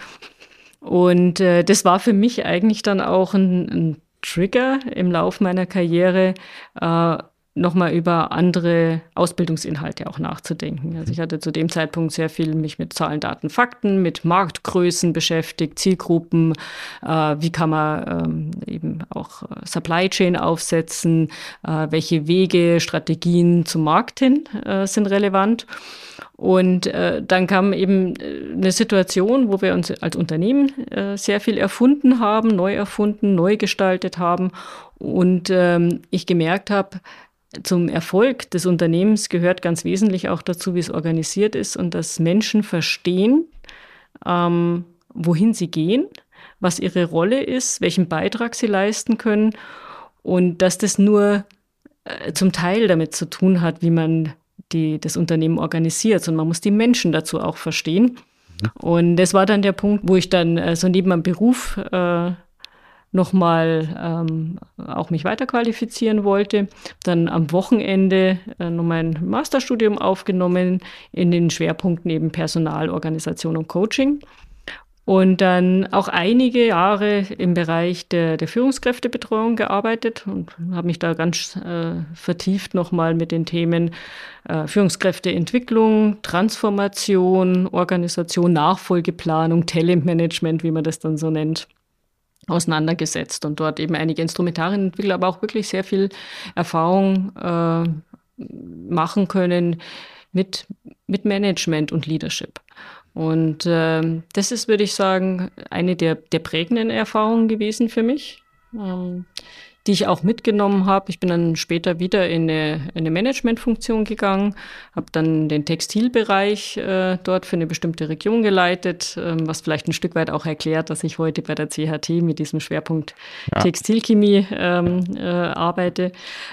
S2: Und äh, das war für mich eigentlich dann auch ein, ein Trigger im Lauf meiner Karriere, äh, nochmal über andere Ausbildungsinhalte auch nachzudenken. Also ich hatte zu dem Zeitpunkt sehr viel mich mit Zahlen, Daten, Fakten, mit Marktgrößen beschäftigt, Zielgruppen, äh, wie kann man ähm, eben auch Supply Chain aufsetzen, äh, welche Wege, Strategien zum Markt hin äh, sind relevant. Und äh, dann kam eben eine Situation, wo wir uns als Unternehmen äh, sehr viel erfunden haben, neu erfunden, neu gestaltet haben und ähm, ich gemerkt habe, zum Erfolg des Unternehmens gehört ganz wesentlich auch dazu, wie es organisiert ist und dass Menschen verstehen, ähm, wohin sie gehen, was ihre Rolle ist, welchen Beitrag sie leisten können und dass das nur äh, zum Teil damit zu tun hat, wie man die, das Unternehmen organisiert, sondern man muss die Menschen dazu auch verstehen. Und das war dann der Punkt, wo ich dann äh, so neben meinem Beruf äh, nochmal ähm, auch mich weiterqualifizieren wollte. Dann am Wochenende äh, noch mein Masterstudium aufgenommen in den Schwerpunkten eben Personal, Organisation und Coaching. Und dann auch einige Jahre im Bereich der, der Führungskräftebetreuung gearbeitet und habe mich da ganz äh, vertieft nochmal mit den Themen äh, Führungskräfteentwicklung, Transformation, Organisation, Nachfolgeplanung, Talentmanagement, wie man das dann so nennt, auseinandergesetzt und dort eben einige Instrumentarien entwickelt, aber auch wirklich sehr viel Erfahrung äh, machen können mit, mit Management und Leadership. Und ähm, das ist, würde ich sagen, eine der, der prägenden Erfahrungen gewesen für mich, ähm, die ich auch mitgenommen habe. Ich bin dann später wieder in eine, in eine Managementfunktion gegangen, habe dann den Textilbereich äh, dort für eine bestimmte Region geleitet, ähm, was vielleicht ein Stück weit auch erklärt, dass ich heute bei der C H T mit diesem Schwerpunkt ja. Textilchemie ähm, äh, arbeite.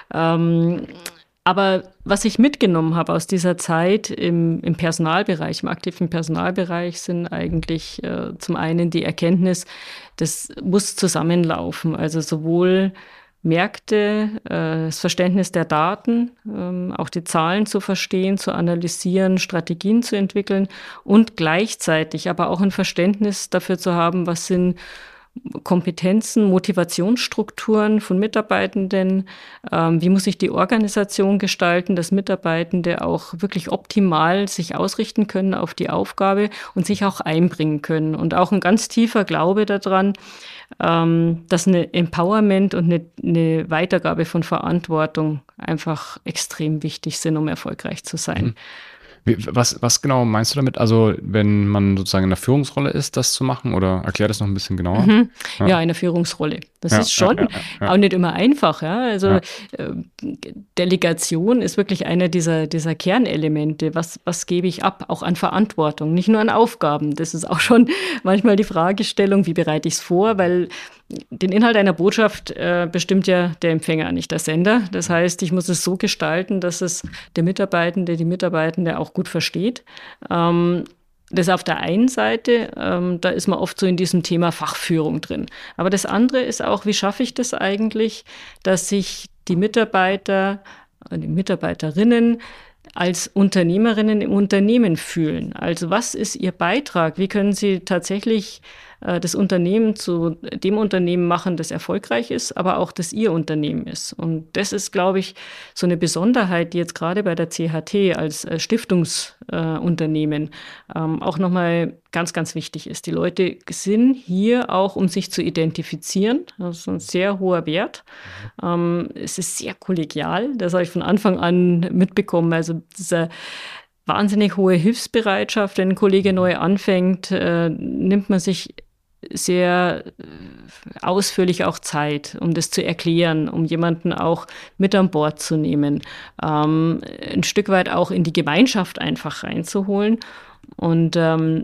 S2: Ähm, Aber was ich mitgenommen habe aus dieser Zeit im, im Personalbereich, im aktiven Personalbereich, sind eigentlich äh, zum einen die Erkenntnis, das muss zusammenlaufen. Also sowohl Märkte, äh, das Verständnis der Daten, ähm, auch die Zahlen zu verstehen, zu analysieren, Strategien zu entwickeln und gleichzeitig aber auch ein Verständnis dafür zu haben, was sind Kompetenzen, Motivationsstrukturen von Mitarbeitenden, ähm, wie muss sich die Organisation gestalten, dass Mitarbeitende auch wirklich optimal sich ausrichten können auf die Aufgabe und sich auch einbringen können. Und auch ein ganz tiefer Glaube daran, ähm, dass eine Empowerment und eine, eine Weitergabe von Verantwortung einfach extrem wichtig sind, um erfolgreich zu sein.
S3: Mhm. Was, was genau meinst du damit? Also, wenn man sozusagen in der Führungsrolle ist, das zu machen? Oder erklär das noch ein bisschen genauer.
S2: Mhm. Ja. ja, eine Führungsrolle. Das ja, ist schon ja, ja, ja. auch nicht immer einfach. Ja? Also ja. äh, Delegation ist wirklich einer dieser, dieser Kernelemente. Was, was gebe ich ab? Auch an Verantwortung, nicht nur an Aufgaben. Das ist auch schon manchmal die Fragestellung, wie bereite ich es vor? Weil den Inhalt einer Botschaft äh, bestimmt ja der Empfänger, nicht der Sender. Das heißt, ich muss es so gestalten, dass es der Mitarbeitende, die Mitarbeitende auch gut versteht. Ähm, Das auf der einen Seite, ähm, da ist man oft so in diesem Thema Fachführung drin. Aber das andere ist auch, wie schaffe ich das eigentlich, dass sich die Mitarbeiter, die Mitarbeiterinnen als Unternehmerinnen im Unternehmen fühlen. Also was ist ihr Beitrag? Wie können sie tatsächlich äh, das Unternehmen zu dem Unternehmen machen, das erfolgreich ist, aber auch, das ihr Unternehmen ist? Und das ist, glaube ich, so eine Besonderheit, die jetzt gerade bei der C H T als äh, Stiftungsunternehmen äh, ähm, auch nochmal ganz, ganz wichtig ist. Die Leute sind hier auch, um sich zu identifizieren. Das ist ein sehr hoher Wert. Mhm. Ähm, es ist sehr kollegial. Das habe ich von Anfang an mitbekommen. Also dieser wahnsinnig hohe Hilfsbereitschaft, wenn ein Kollege neu anfängt, äh, nimmt man sich sehr ausführlich auch Zeit, um das zu erklären, um jemanden auch mit an Bord zu nehmen, ähm, ein Stück weit auch in die Gemeinschaft einfach reinzuholen und ähm,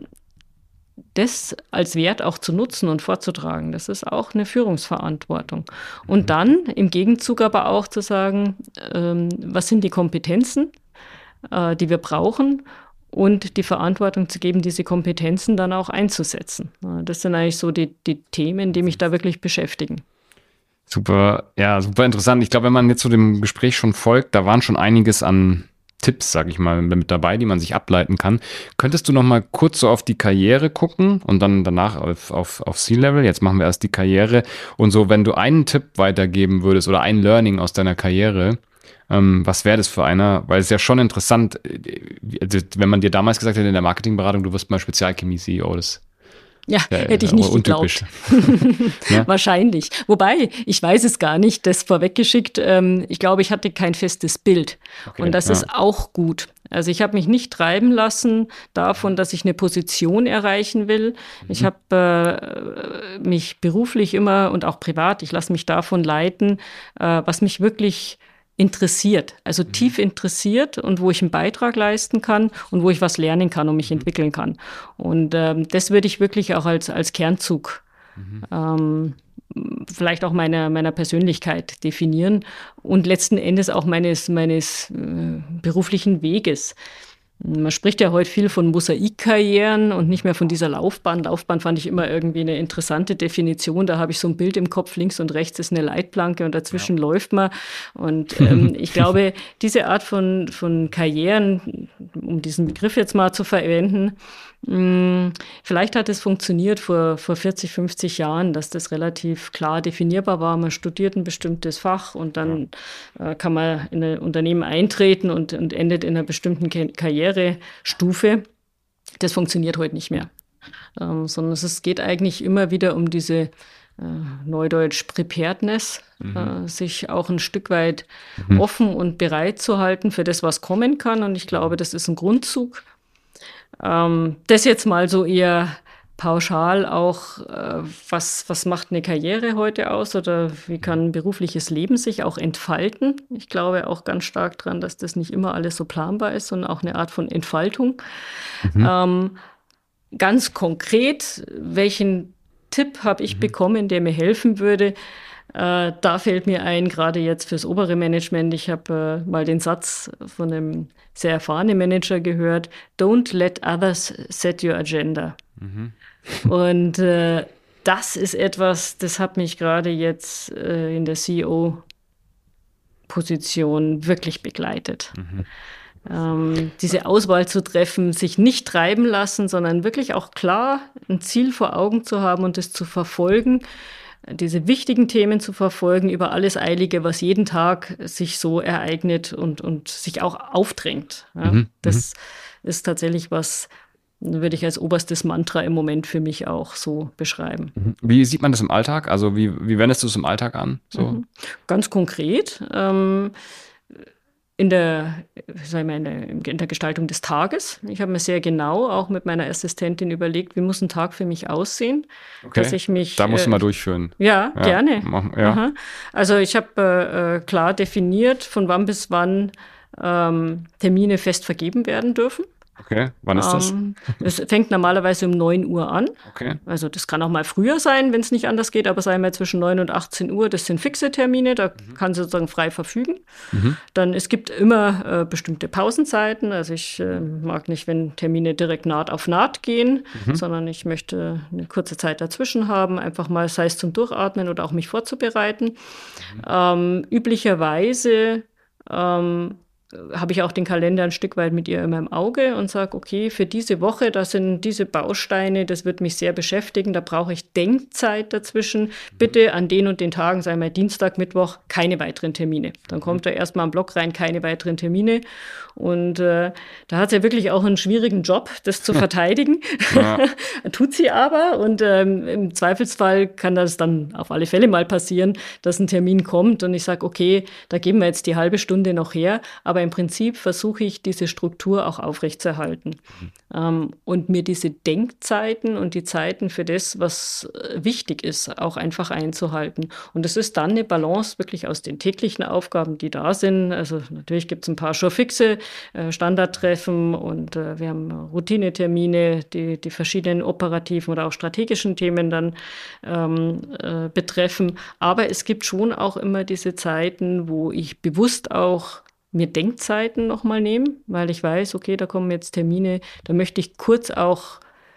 S2: das als Wert auch zu nutzen und vorzutragen. Das ist auch eine Führungsverantwortung. Und dann im Gegenzug aber auch zu sagen, ähm, was sind die Kompetenzen, äh, die wir brauchen, und die Verantwortung zu geben, diese Kompetenzen dann auch einzusetzen. Das sind eigentlich so die, die Themen, die mich da wirklich beschäftigen.
S3: Super, ja, super interessant. Ich glaube, wenn man jetzt zu dem Gespräch schon folgt, da waren schon einiges an Tipps, sage ich mal, mit dabei, die man sich ableiten kann. Könntest du noch mal kurz so auf die Karriere gucken und dann danach auf, auf, auf C-Level? Jetzt machen wir erst die Karriere. Und so, wenn du einen Tipp weitergeben würdest oder ein Learning aus deiner Karriere, Ähm, was wäre das für einer? Weil es ja schon interessant, wenn man dir damals gesagt hätte in der Marketingberatung, du wirst mal Spezialchemie-C E O, das
S2: ja, äh, hätte ich nicht untypisch geglaubt. Ja? Wahrscheinlich. Wobei, ich weiß es gar nicht, das vorweggeschickt. Ähm, ich glaube, ich hatte kein festes Bild. Okay, und das ja. ist auch gut. Also ich habe mich nicht treiben lassen davon, dass ich eine Position erreichen will. Ich habe äh, mich beruflich immer und auch privat, ich lasse mich davon leiten, äh, was mich wirklich interessiert, also mhm. tief interessiert und wo ich einen Beitrag leisten kann und wo ich was lernen kann und mich mhm. entwickeln kann. Und ähm, das würde ich wirklich auch als, als Kernzug mhm. ähm, vielleicht auch meiner, meiner Persönlichkeit definieren und letzten Endes auch meines, meines äh, beruflichen Weges. Man spricht ja heute viel von Mosaikkarrieren und nicht mehr von dieser Laufbahn. Laufbahn fand ich immer irgendwie eine interessante Definition. Da habe ich so ein Bild im Kopf, links und rechts ist eine Leitplanke und dazwischen ja. läuft man. Und ähm, ich glaube, diese Art von, von Karrieren, um diesen Begriff jetzt mal zu verwenden, mh, vielleicht hat es funktioniert vor, vor vierzig, fünfzig Jahren, dass das relativ klar definierbar war. Man studiert ein bestimmtes Fach und dann ja. äh, kann man in ein Unternehmen eintreten und, und endet in einer bestimmten Karriere. Stufe, das funktioniert heute nicht mehr. Ähm, sondern es geht eigentlich immer wieder um diese äh, Neudeutsch Preparedness, mhm. äh, sich auch ein Stück weit mhm. offen und bereit zu halten für das, was kommen kann. Und ich glaube, das ist ein Grundzug. Ähm, das jetzt mal so eher pauschal auch, äh, was, was macht eine Karriere heute aus oder wie kann ein berufliches Leben sich auch entfalten? Ich glaube auch ganz stark daran, dass das nicht immer alles so planbar ist, sondern auch eine Art von Entfaltung. Mhm. Ähm, ganz konkret, welchen Tipp habe ich mhm. bekommen, der mir helfen würde? Äh, da fällt mir ein, gerade jetzt fürs obere Management, ich habe äh, mal den Satz von einem sehr erfahrenen Manager gehört, "Don't let others set your agenda." Mhm. Und äh, das ist etwas, das hat mich gerade jetzt äh, in der C E O-Position wirklich begleitet. Mhm. Ähm, diese Auswahl zu treffen, sich nicht treiben lassen, sondern wirklich auch klar ein Ziel vor Augen zu haben und es zu verfolgen, diese wichtigen Themen zu verfolgen über alles Eilige, was jeden Tag sich so ereignet und, und sich auch aufdrängt. Ja, mhm. Das ist tatsächlich was, würde ich als oberstes Mantra im Moment für mich auch so beschreiben.
S3: Wie sieht man das im Alltag? Also wie, wie wendest du es im Alltag an? So?
S2: Mhm. Ganz konkret, ähm, in der, sagen wir, in der, in der Gestaltung des Tages. Ich habe mir sehr genau auch mit meiner Assistentin überlegt, wie muss ein Tag für mich aussehen,
S3: okay.
S2: dass ich mich...
S3: Da musst du
S2: äh,
S3: mal durchführen.
S2: Ja, ja. gerne.
S3: Ja.
S2: Also ich habe äh, klar definiert, von wann bis wann ähm, Termine fest vergeben werden dürfen.
S3: Okay, wann ist das?
S2: Ähm, es fängt normalerweise um neun Uhr an.
S3: Okay.
S2: Also das kann auch mal früher sein, wenn es nicht anders geht, aber sagen wir zwischen neun und achtzehn Uhr, das sind fixe Termine, da mhm. kann sie sozusagen frei verfügen. Mhm. Dann, es gibt immer äh, bestimmte Pausenzeiten, also ich äh, mag nicht, wenn Termine direkt Naht auf Naht gehen, mhm. sondern ich möchte eine kurze Zeit dazwischen haben, einfach mal, sei es zum Durchatmen oder auch mich vorzubereiten. Mhm. Ähm, üblicherweise ähm, habe ich auch den Kalender ein Stück weit mit ihr in meinem Auge und sage, okay, für diese Woche, das sind diese Bausteine, das wird mich sehr beschäftigen, da brauche ich Denkzeit dazwischen. Bitte an den und den Tagen, sei mal Dienstag, Mittwoch, keine weiteren Termine. Dann kommt da erstmal ein Block rein, keine weiteren Termine. Und äh, da hat sie ja wirklich auch einen schwierigen Job, das zu verteidigen. Ja. Tut sie aber. Und ähm, im Zweifelsfall kann das dann auf alle Fälle mal passieren, dass ein Termin kommt und ich sage, okay, da geben wir jetzt die halbe Stunde noch her. Aber im Prinzip versuche ich, diese Struktur auch aufrechtzuerhalten. Mhm. Ähm, und mir diese Denkzeiten und die Zeiten für das, was wichtig ist, auch einfach einzuhalten. Und es ist dann eine Balance wirklich aus den täglichen Aufgaben, die da sind. Also natürlich gibt es ein paar Sure-Fixe, äh, Standardtreffen und äh, wir haben Routinetermine, die die verschiedenen operativen oder auch strategischen Themen dann ähm, äh, betreffen. Aber es gibt schon auch immer diese Zeiten, wo ich bewusst auch mir Denkzeiten nochmal nehmen, weil ich weiß, okay, da kommen jetzt Termine, da möchte ich kurz auch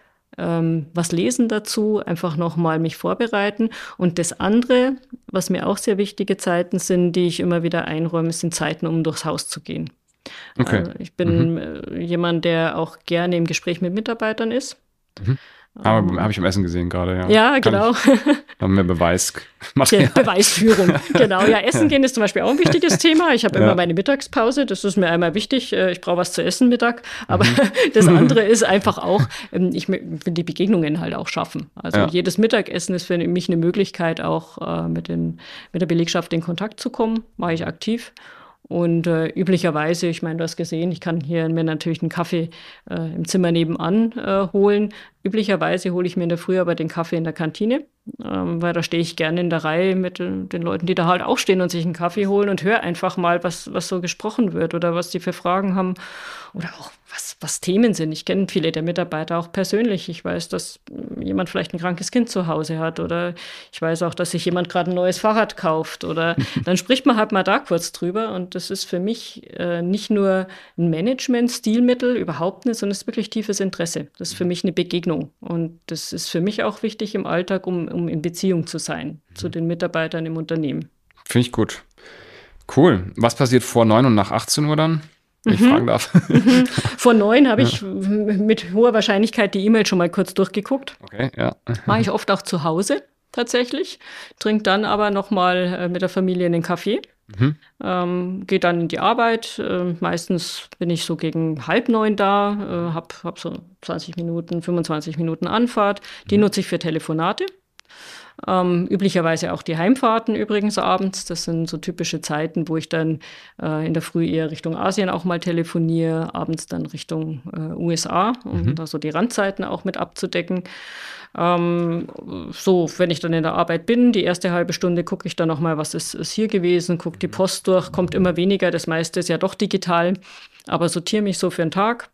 S2: ähm, was lesen dazu, einfach nochmal mich vorbereiten. Und das andere, was mir auch sehr wichtige Zeiten sind, die ich immer wieder einräume, sind Zeiten, um durchs Haus zu gehen. Okay. Also ich bin mhm. jemand, der auch gerne im Gespräch mit Mitarbeitern ist.
S3: Mhm. Habe um, hab ich im Essen gesehen gerade, ja.
S2: Ja, Kann genau.
S3: Haben wir Beweis.
S2: Ja, Beweisführung, genau. Ja, Essen gehen ist zum Beispiel auch ein wichtiges Thema. Ich habe ja. immer meine Mittagspause, das ist mir einmal wichtig. Ich brauche was zu essen Mittag. Aber mhm. das andere ist einfach auch, ich will die Begegnungen halt auch schaffen. Also ja. jedes Mittagessen ist für mich eine Möglichkeit, auch mit, den, mit der Belegschaft in Kontakt zu kommen. Mache ich aktiv. Und äh, üblicherweise, ich meine, du hast gesehen, ich kann hier mir natürlich einen Kaffee äh, im Zimmer nebenan äh, holen. Üblicherweise hole ich mir in der Früh aber den Kaffee in der Kantine. ähm, weil da stehe ich gerne in der Reihe mit den, den Leuten, die da halt auch stehen und sich einen Kaffee holen und höre einfach mal, was, was so gesprochen wird oder was die für Fragen haben oder auch was, was Themen sind. Ich kenne viele der Mitarbeiter auch persönlich. Ich weiß, dass jemand vielleicht ein krankes Kind zu Hause hat oder ich weiß auch, dass sich jemand gerade ein neues Fahrrad kauft oder dann spricht man halt mal da kurz drüber und das ist für mich äh, nicht nur ein Management-Stilmittel, überhaupt nicht, sondern es ist wirklich tiefes Interesse. Das ist für mich eine Begegnung und das ist für mich auch wichtig im Alltag, um, um in Beziehung zu sein zu den Mitarbeitern im Unternehmen.
S3: Finde ich gut. Cool. Was passiert vor neun und nach achtzehn Uhr dann? Wenn ich fragen darf.
S2: Vor neun habe ich ja. mit hoher Wahrscheinlichkeit die E-Mail schon mal kurz durchgeguckt.
S3: Okay, ja.
S2: Mache ich oft auch zu Hause tatsächlich. Trinke dann aber noch mal äh, mit der Familie einen Kaffee. Mhm. Ähm, gehe dann in die Arbeit. Äh, meistens bin ich so gegen halb neun da. Äh, habe hab so zwanzig Minuten, fünfundzwanzig Minuten Anfahrt. Die mhm. nutze ich für Telefonate. Ähm, üblicherweise auch die Heimfahrten übrigens abends. Das sind so typische Zeiten, wo ich dann äh, in der Früh eher Richtung Asien auch mal telefoniere, abends dann Richtung äh, U S A, um mhm. da so die Randzeiten auch mit abzudecken. Ähm, so, wenn ich dann in der Arbeit bin, die erste halbe Stunde gucke ich dann noch mal, was ist, ist hier gewesen, gucke die Post durch, kommt immer weniger, das meiste ist ja doch digital, aber sortiere mich so für einen Tag.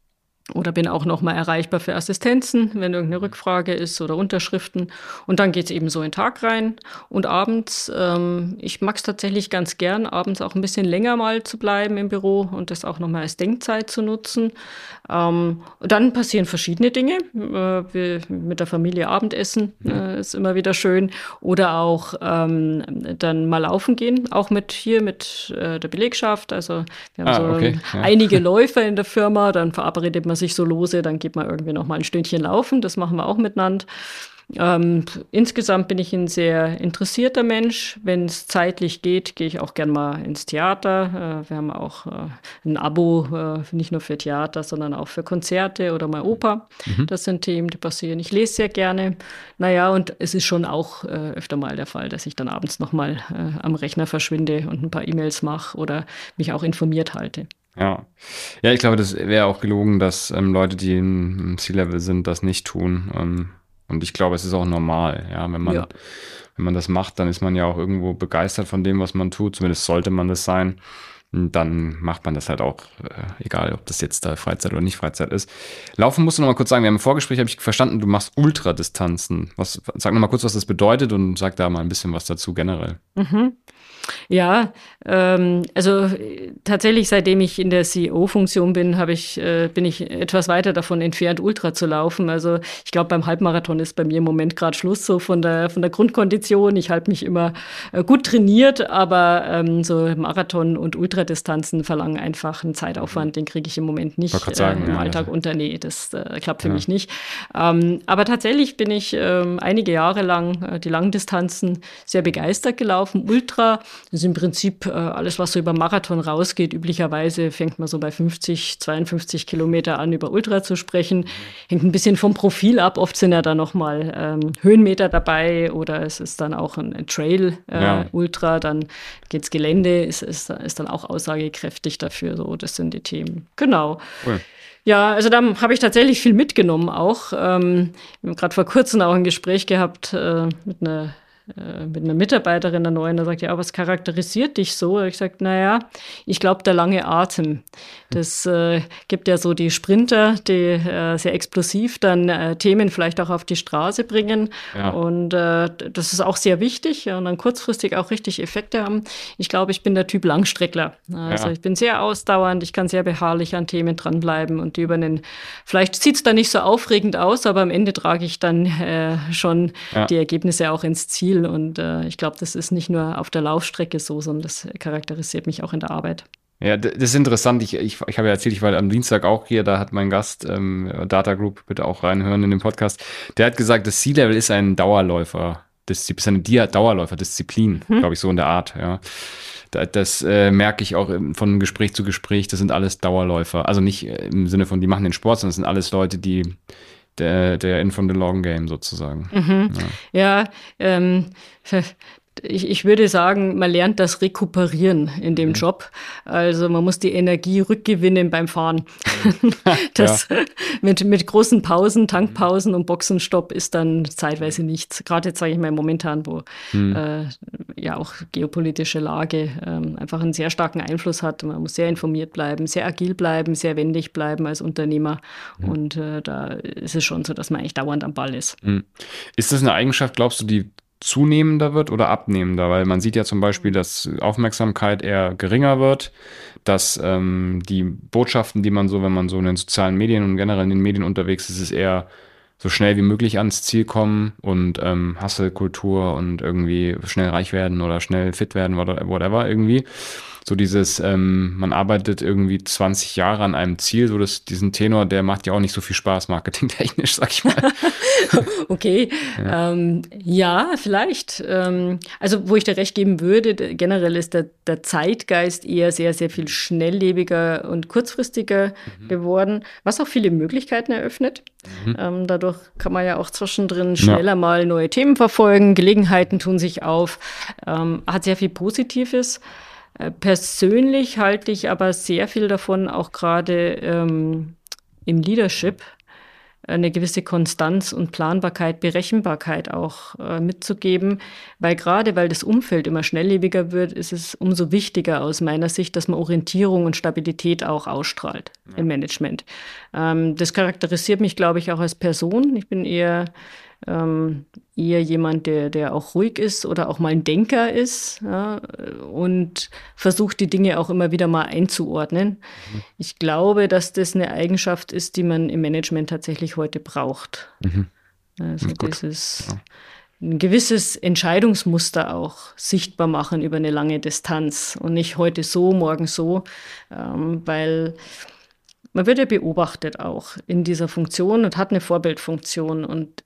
S2: Oder bin auch noch mal erreichbar für Assistenzen, wenn irgendeine Rückfrage ist oder Unterschriften. Und dann geht es eben so in den Tag rein. Und abends, ähm, ich mag es tatsächlich ganz gern, abends auch ein bisschen länger mal zu bleiben im Büro und das auch noch mal als Denkzeit zu nutzen. Ähm, dann passieren verschiedene Dinge. Äh, wir mit der Familie Abendessen äh, ist immer wieder schön. Oder auch ähm, dann mal laufen gehen, auch mit hier mit äh, der Belegschaft. Also wir haben ah, so okay. ja. einige Läufer in der Firma, dann verabredet man sich so lose, dann geht man irgendwie noch mal ein Stündchen laufen. Das machen wir auch miteinander. Ähm, insgesamt bin ich ein sehr interessierter Mensch. Wenn es zeitlich geht, gehe ich auch gern mal ins Theater. Äh, wir haben auch äh, ein Abo, äh, nicht nur für Theater, sondern auch für Konzerte oder mal Oper. Mhm. Das sind Themen, die passieren. Ich lese sehr gerne. Naja, und es ist schon auch äh, öfter mal der Fall, dass ich dann abends noch mal äh, am Rechner verschwinde und ein paar E-Mails mache oder mich auch informiert halte.
S3: Ja, ja, ich glaube, das wäre auch gelogen, dass ähm, Leute, die im C-Level sind, das nicht tun. Ähm, und ich glaube, es ist auch normal, ja, wenn man, ja. wenn man das macht, dann ist man ja auch irgendwo begeistert von dem, was man tut. Zumindest sollte man das sein. Und dann macht man das halt auch, äh, egal, ob das jetzt da Freizeit oder nicht Freizeit ist. Laufen musst du noch mal kurz sagen, wir haben im Vorgespräch, habe ich verstanden, du machst Ultradistanzen. Was, sag noch mal kurz, was das bedeutet und sag da mal ein bisschen was dazu generell.
S2: Mhm. Ja, ähm, also tatsächlich, seitdem ich in der C E O-Funktion bin, habe ich, äh, bin ich etwas weiter davon entfernt, Ultra zu laufen. Also ich glaube, beim Halbmarathon ist bei mir im Moment gerade Schluss so von der, von der Grundkondition. Ich halte mich immer äh, gut trainiert, aber ähm, so Marathon- und Ultradistanzen verlangen einfach einen Zeitaufwand, den kriege ich im Moment nicht sagen, äh, im ja, Alltag ja. unter. Nee, das äh, klappt für ja. mich nicht. Ähm, aber tatsächlich bin ich ähm, einige Jahre lang äh, die Langdistanzen sehr begeistert gelaufen. Ultra, das ist im Prinzip äh, alles, was so über Marathon rausgeht. Üblicherweise fängt man so bei fünfzig, zweiundfünfzig Kilometer an, über Ultra zu sprechen. Hängt ein bisschen vom Profil ab. Oft sind ja da noch mal ähm, Höhenmeter dabei oder es ist dann auch ein, ein Trail-Ultra. Äh, ja. Dann geht's Gelände, ist, ist, ist dann auch aussagekräftig dafür. So, das sind die Themen. Genau. Cool. Ja, also da habe ich tatsächlich viel mitgenommen auch. Ähm, wir haben gerade vor kurzem auch ein Gespräch gehabt äh, mit einer mit einer Mitarbeiterin der neuen, da sagt ja, was charakterisiert dich so? Ich sage, naja, ich glaube, der lange Atem. Das äh, gibt ja so die Sprinter, die äh, sehr explosiv dann äh, Themen vielleicht auch auf die Straße bringen. Ja. Und äh, das ist auch sehr wichtig ja, und dann kurzfristig auch richtig Effekte haben. Ich glaube, ich bin der Typ Langstreckler. Also ja. ich bin sehr ausdauernd, ich kann sehr beharrlich an Themen dranbleiben und die über einen, vielleicht sieht es da nicht so aufregend aus, aber am Ende trage ich dann äh, schon ja. die Ergebnisse auch ins Ziel. Und äh, ich glaube, das ist nicht nur auf der Laufstrecke so, sondern das charakterisiert mich auch in der Arbeit.
S3: Ja, das ist interessant. Ich, ich, ich habe ja erzählt, ich war am Dienstag auch hier, da hat mein Gast, ähm, Data Group, bitte auch reinhören in den Podcast, der hat gesagt, das C-Level ist ein Dauerläufer, das ist eine Dauerläuferdisziplin, hm. glaube ich, so in der Art, ja. Das, das äh, merke ich auch von Gespräch zu Gespräch, das sind alles Dauerläufer. Also nicht im Sinne von, die machen den Sport, sondern das sind alles Leute, die Der, der in von the long game sozusagen.
S2: Mhm. Ja, ja ähm, ich, ich würde sagen, man lernt das Rekuperieren in dem mhm. Job. Also man muss die Energie rückgewinnen beim Fahren. das ja. mit, mit großen Pausen, Tankpausen und Boxenstopp ist dann zeitweise nichts. Gerade jetzt sage ich mal momentan, wo mhm. äh, ja auch geopolitische Lage ähm, einfach einen sehr starken Einfluss hat. Man muss sehr informiert bleiben, sehr agil bleiben, sehr wendig bleiben als Unternehmer. Mhm. Und äh, da ist es schon so, dass man eigentlich dauernd am Ball ist.
S3: Mhm. Ist das eine Eigenschaft, glaubst du, die zunehmender wird oder abnehmender? Weil man sieht ja zum Beispiel, dass Aufmerksamkeit eher geringer wird, dass ähm, die Botschaften, die man so, wenn man so in den sozialen Medien und generell in den Medien unterwegs ist, ist eher so schnell wie möglich ans Ziel kommen und ähm, Hustle-Kultur und irgendwie schnell reich werden oder schnell fit werden, whatever irgendwie. So dieses, ähm, man arbeitet irgendwie zwanzig Jahre an einem Ziel, so dass diesen Tenor, der macht ja auch nicht so viel Spaß, marketingtechnisch, sag ich mal.
S2: Okay, ja, ähm, ja vielleicht. Ähm, also wo ich dir recht geben würde, generell ist der, der Zeitgeist eher sehr, sehr viel schnelllebiger und kurzfristiger mhm. geworden, was auch viele Möglichkeiten eröffnet. Mhm. Ähm, dadurch kann man ja auch zwischendrin schneller ja. mal neue Themen verfolgen, Gelegenheiten tun sich auf, ähm, hat sehr viel Positives. Persönlich halte ich aber sehr viel davon, auch gerade ähm, im Leadership, eine gewisse Konstanz und Planbarkeit, Berechenbarkeit auch äh, mitzugeben, weil gerade weil das Umfeld immer schnelllebiger wird, ist es umso wichtiger aus meiner Sicht, dass man Orientierung und Stabilität auch ausstrahlt ja. im Management. Ähm, das charakterisiert mich, glaube ich, auch als Person. Ich bin eher Ähm, eher jemand, der, der auch ruhig ist oder auch mal ein Denker ist, ja, und versucht, die Dinge auch immer wieder mal einzuordnen. Mhm. Ich glaube, dass das eine Eigenschaft ist, die man im Management tatsächlich heute braucht. Mhm. Also dieses ja. ein gewisses Entscheidungsmuster auch sichtbar machen über eine lange Distanz und nicht heute so, morgen so, ähm, weil man wird ja beobachtet auch in dieser Funktion und hat eine Vorbildfunktion. Und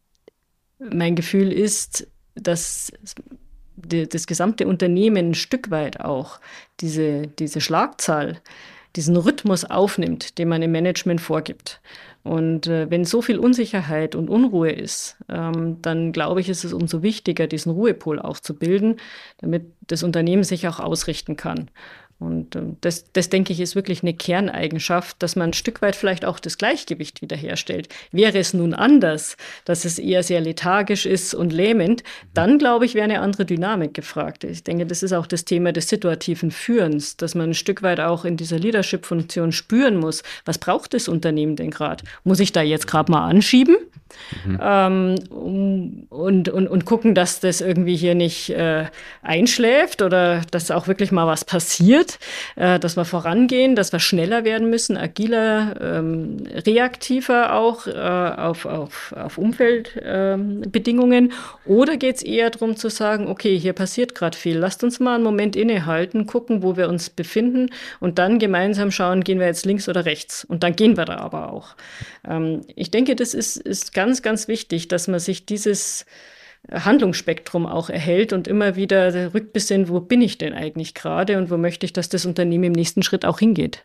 S2: mein Gefühl ist, dass die, das gesamte Unternehmen ein Stück weit auch diese, diese Schlagzahl, diesen Rhythmus aufnimmt, den man im Management vorgibt. Und äh, wenn so viel Unsicherheit und Unruhe ist, ähm, dann glaube ich, ist es umso wichtiger, diesen Ruhepol auch zu bilden, damit das Unternehmen sich auch ausrichten kann. Und ähm, das, das, denke ich, ist wirklich eine Kerneigenschaft, dass man ein Stück weit vielleicht auch das Gleichgewicht wiederherstellt. Wäre es nun anders, dass es eher sehr lethargisch ist und lähmend, dann, glaube ich, wäre eine andere Dynamik gefragt. Ich denke, das ist auch das Thema des situativen Führens, dass man ein Stück weit auch in dieser Leadership-Funktion spüren muss, was braucht das Unternehmen denn gerade? Muss ich da jetzt gerade mal anschieben? Mhm. Ähm, um, und, und, und gucken, dass das irgendwie hier nicht äh, einschläft oder dass auch wirklich mal was passiert, äh, dass wir vorangehen, dass wir schneller werden müssen, agiler, ähm, reaktiver auch äh, auf, auf, auf Umfeldbedingungen. Ähm, oder geht es eher darum zu sagen, okay, hier passiert gerade viel, lasst uns mal einen Moment innehalten, gucken, wo wir uns befinden und dann gemeinsam schauen, gehen wir jetzt links oder rechts. Und dann gehen wir da aber auch. Ähm, ich denke, das ist, ist ganz, ganz wichtig, dass man sich dieses Handlungsspektrum auch erhält und immer wieder rückbesinnt, wo bin ich denn eigentlich gerade und wo möchte ich, dass das Unternehmen im nächsten Schritt auch hingeht.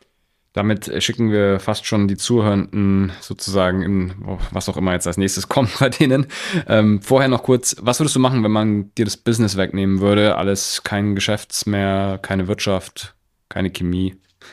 S3: Damit schicken wir fast schon die Zuhörenden sozusagen in, was auch immer jetzt als nächstes kommt bei denen. Ähm, vorher noch kurz, was würdest du machen, wenn man dir das Business wegnehmen würde? Alles, kein Geschäfts mehr, keine Wirtschaft, keine Chemie.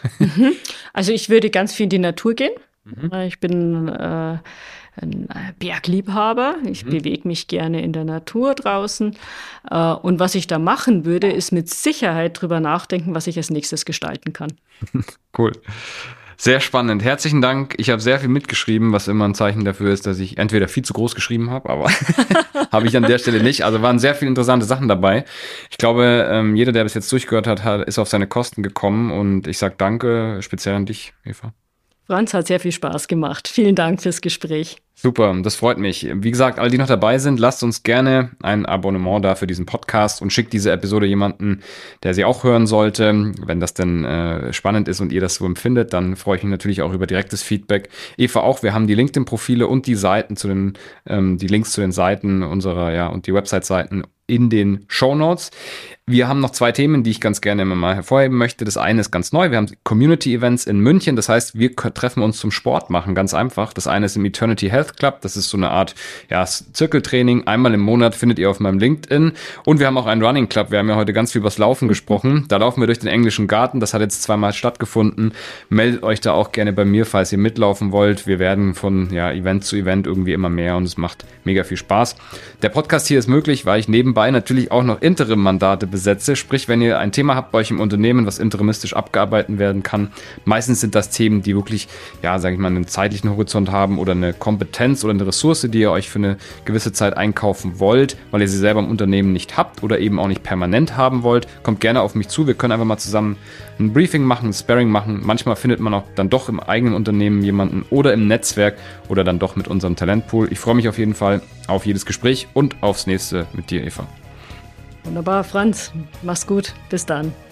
S2: Also ich würde ganz viel in die Natur gehen. Mhm. Ich bin äh, ein Bergliebhaber. Ich mhm. bewege mich gerne in der Natur draußen. Äh, und was ich da machen würde, ist mit Sicherheit drüber nachdenken, was ich als nächstes gestalten kann.
S3: Cool. Sehr spannend. Herzlichen Dank. Ich habe sehr viel mitgeschrieben, was immer ein Zeichen dafür ist, dass ich entweder viel zu groß geschrieben habe, aber habe ich an der Stelle nicht. Also waren sehr viele interessante Sachen dabei. Ich glaube, ähm, jeder, der bis jetzt durchgehört hat, hat, ist auf seine Kosten gekommen. Und ich sage danke, speziell an dich, Eva.
S2: Franz, hat sehr viel Spaß gemacht. Vielen Dank fürs Gespräch.
S3: Super, das freut mich. Wie gesagt, alle, die noch dabei sind, lasst uns gerne ein Abonnement da für diesen Podcast und schickt diese Episode jemanden, der sie auch hören sollte. Wenn das denn äh, spannend ist und ihr das so empfindet, dann freue ich mich natürlich auch über direktes Feedback. Eva auch, wir haben die LinkedIn-Profile und die Seiten zu den, ähm, die Links zu den Seiten unserer, ja, und die Website-Seiten in den Shownotes. Wir haben noch zwei Themen, die ich ganz gerne immer mal hervorheben möchte. Das eine ist ganz neu. Wir haben Community-Events in München. Das heißt, wir treffen uns zum Sport machen, ganz einfach. Das eine ist im Eternity Health Breath Club. Das ist so eine Art ja, Zirkeltraining. Einmal im Monat findet ihr auf meinem LinkedIn. Und wir haben auch einen Running Club. Wir haben ja heute ganz viel übers Laufen gesprochen. Da laufen wir durch den englischen Garten. Das hat jetzt zweimal stattgefunden. Meldet euch da auch gerne bei mir, falls ihr mitlaufen wollt. Wir werden von ja, Event zu Event irgendwie immer mehr und es macht mega viel Spaß. Der Podcast hier ist möglich, weil ich nebenbei natürlich auch noch Interim-Mandate besetze. Sprich, wenn ihr ein Thema habt bei euch im Unternehmen, was interimistisch abgearbeitet werden kann. Meistens sind das Themen, die wirklich, ja, sage ich mal, einen zeitlichen Horizont haben oder eine Kompetenz oder eine Ressource, die ihr euch für eine gewisse Zeit einkaufen wollt, weil ihr sie selber im Unternehmen nicht habt oder eben auch nicht permanent haben wollt. Kommt gerne auf mich zu. Wir können einfach mal zusammen ein Briefing machen, ein Sparring machen. Manchmal findet man auch dann doch im eigenen Unternehmen jemanden oder im Netzwerk oder dann doch mit unserem Talentpool. Ich freue mich auf jeden Fall auf jedes Gespräch und aufs nächste mit dir, Eva.
S2: Wunderbar, Franz. Mach's gut. Bis dann.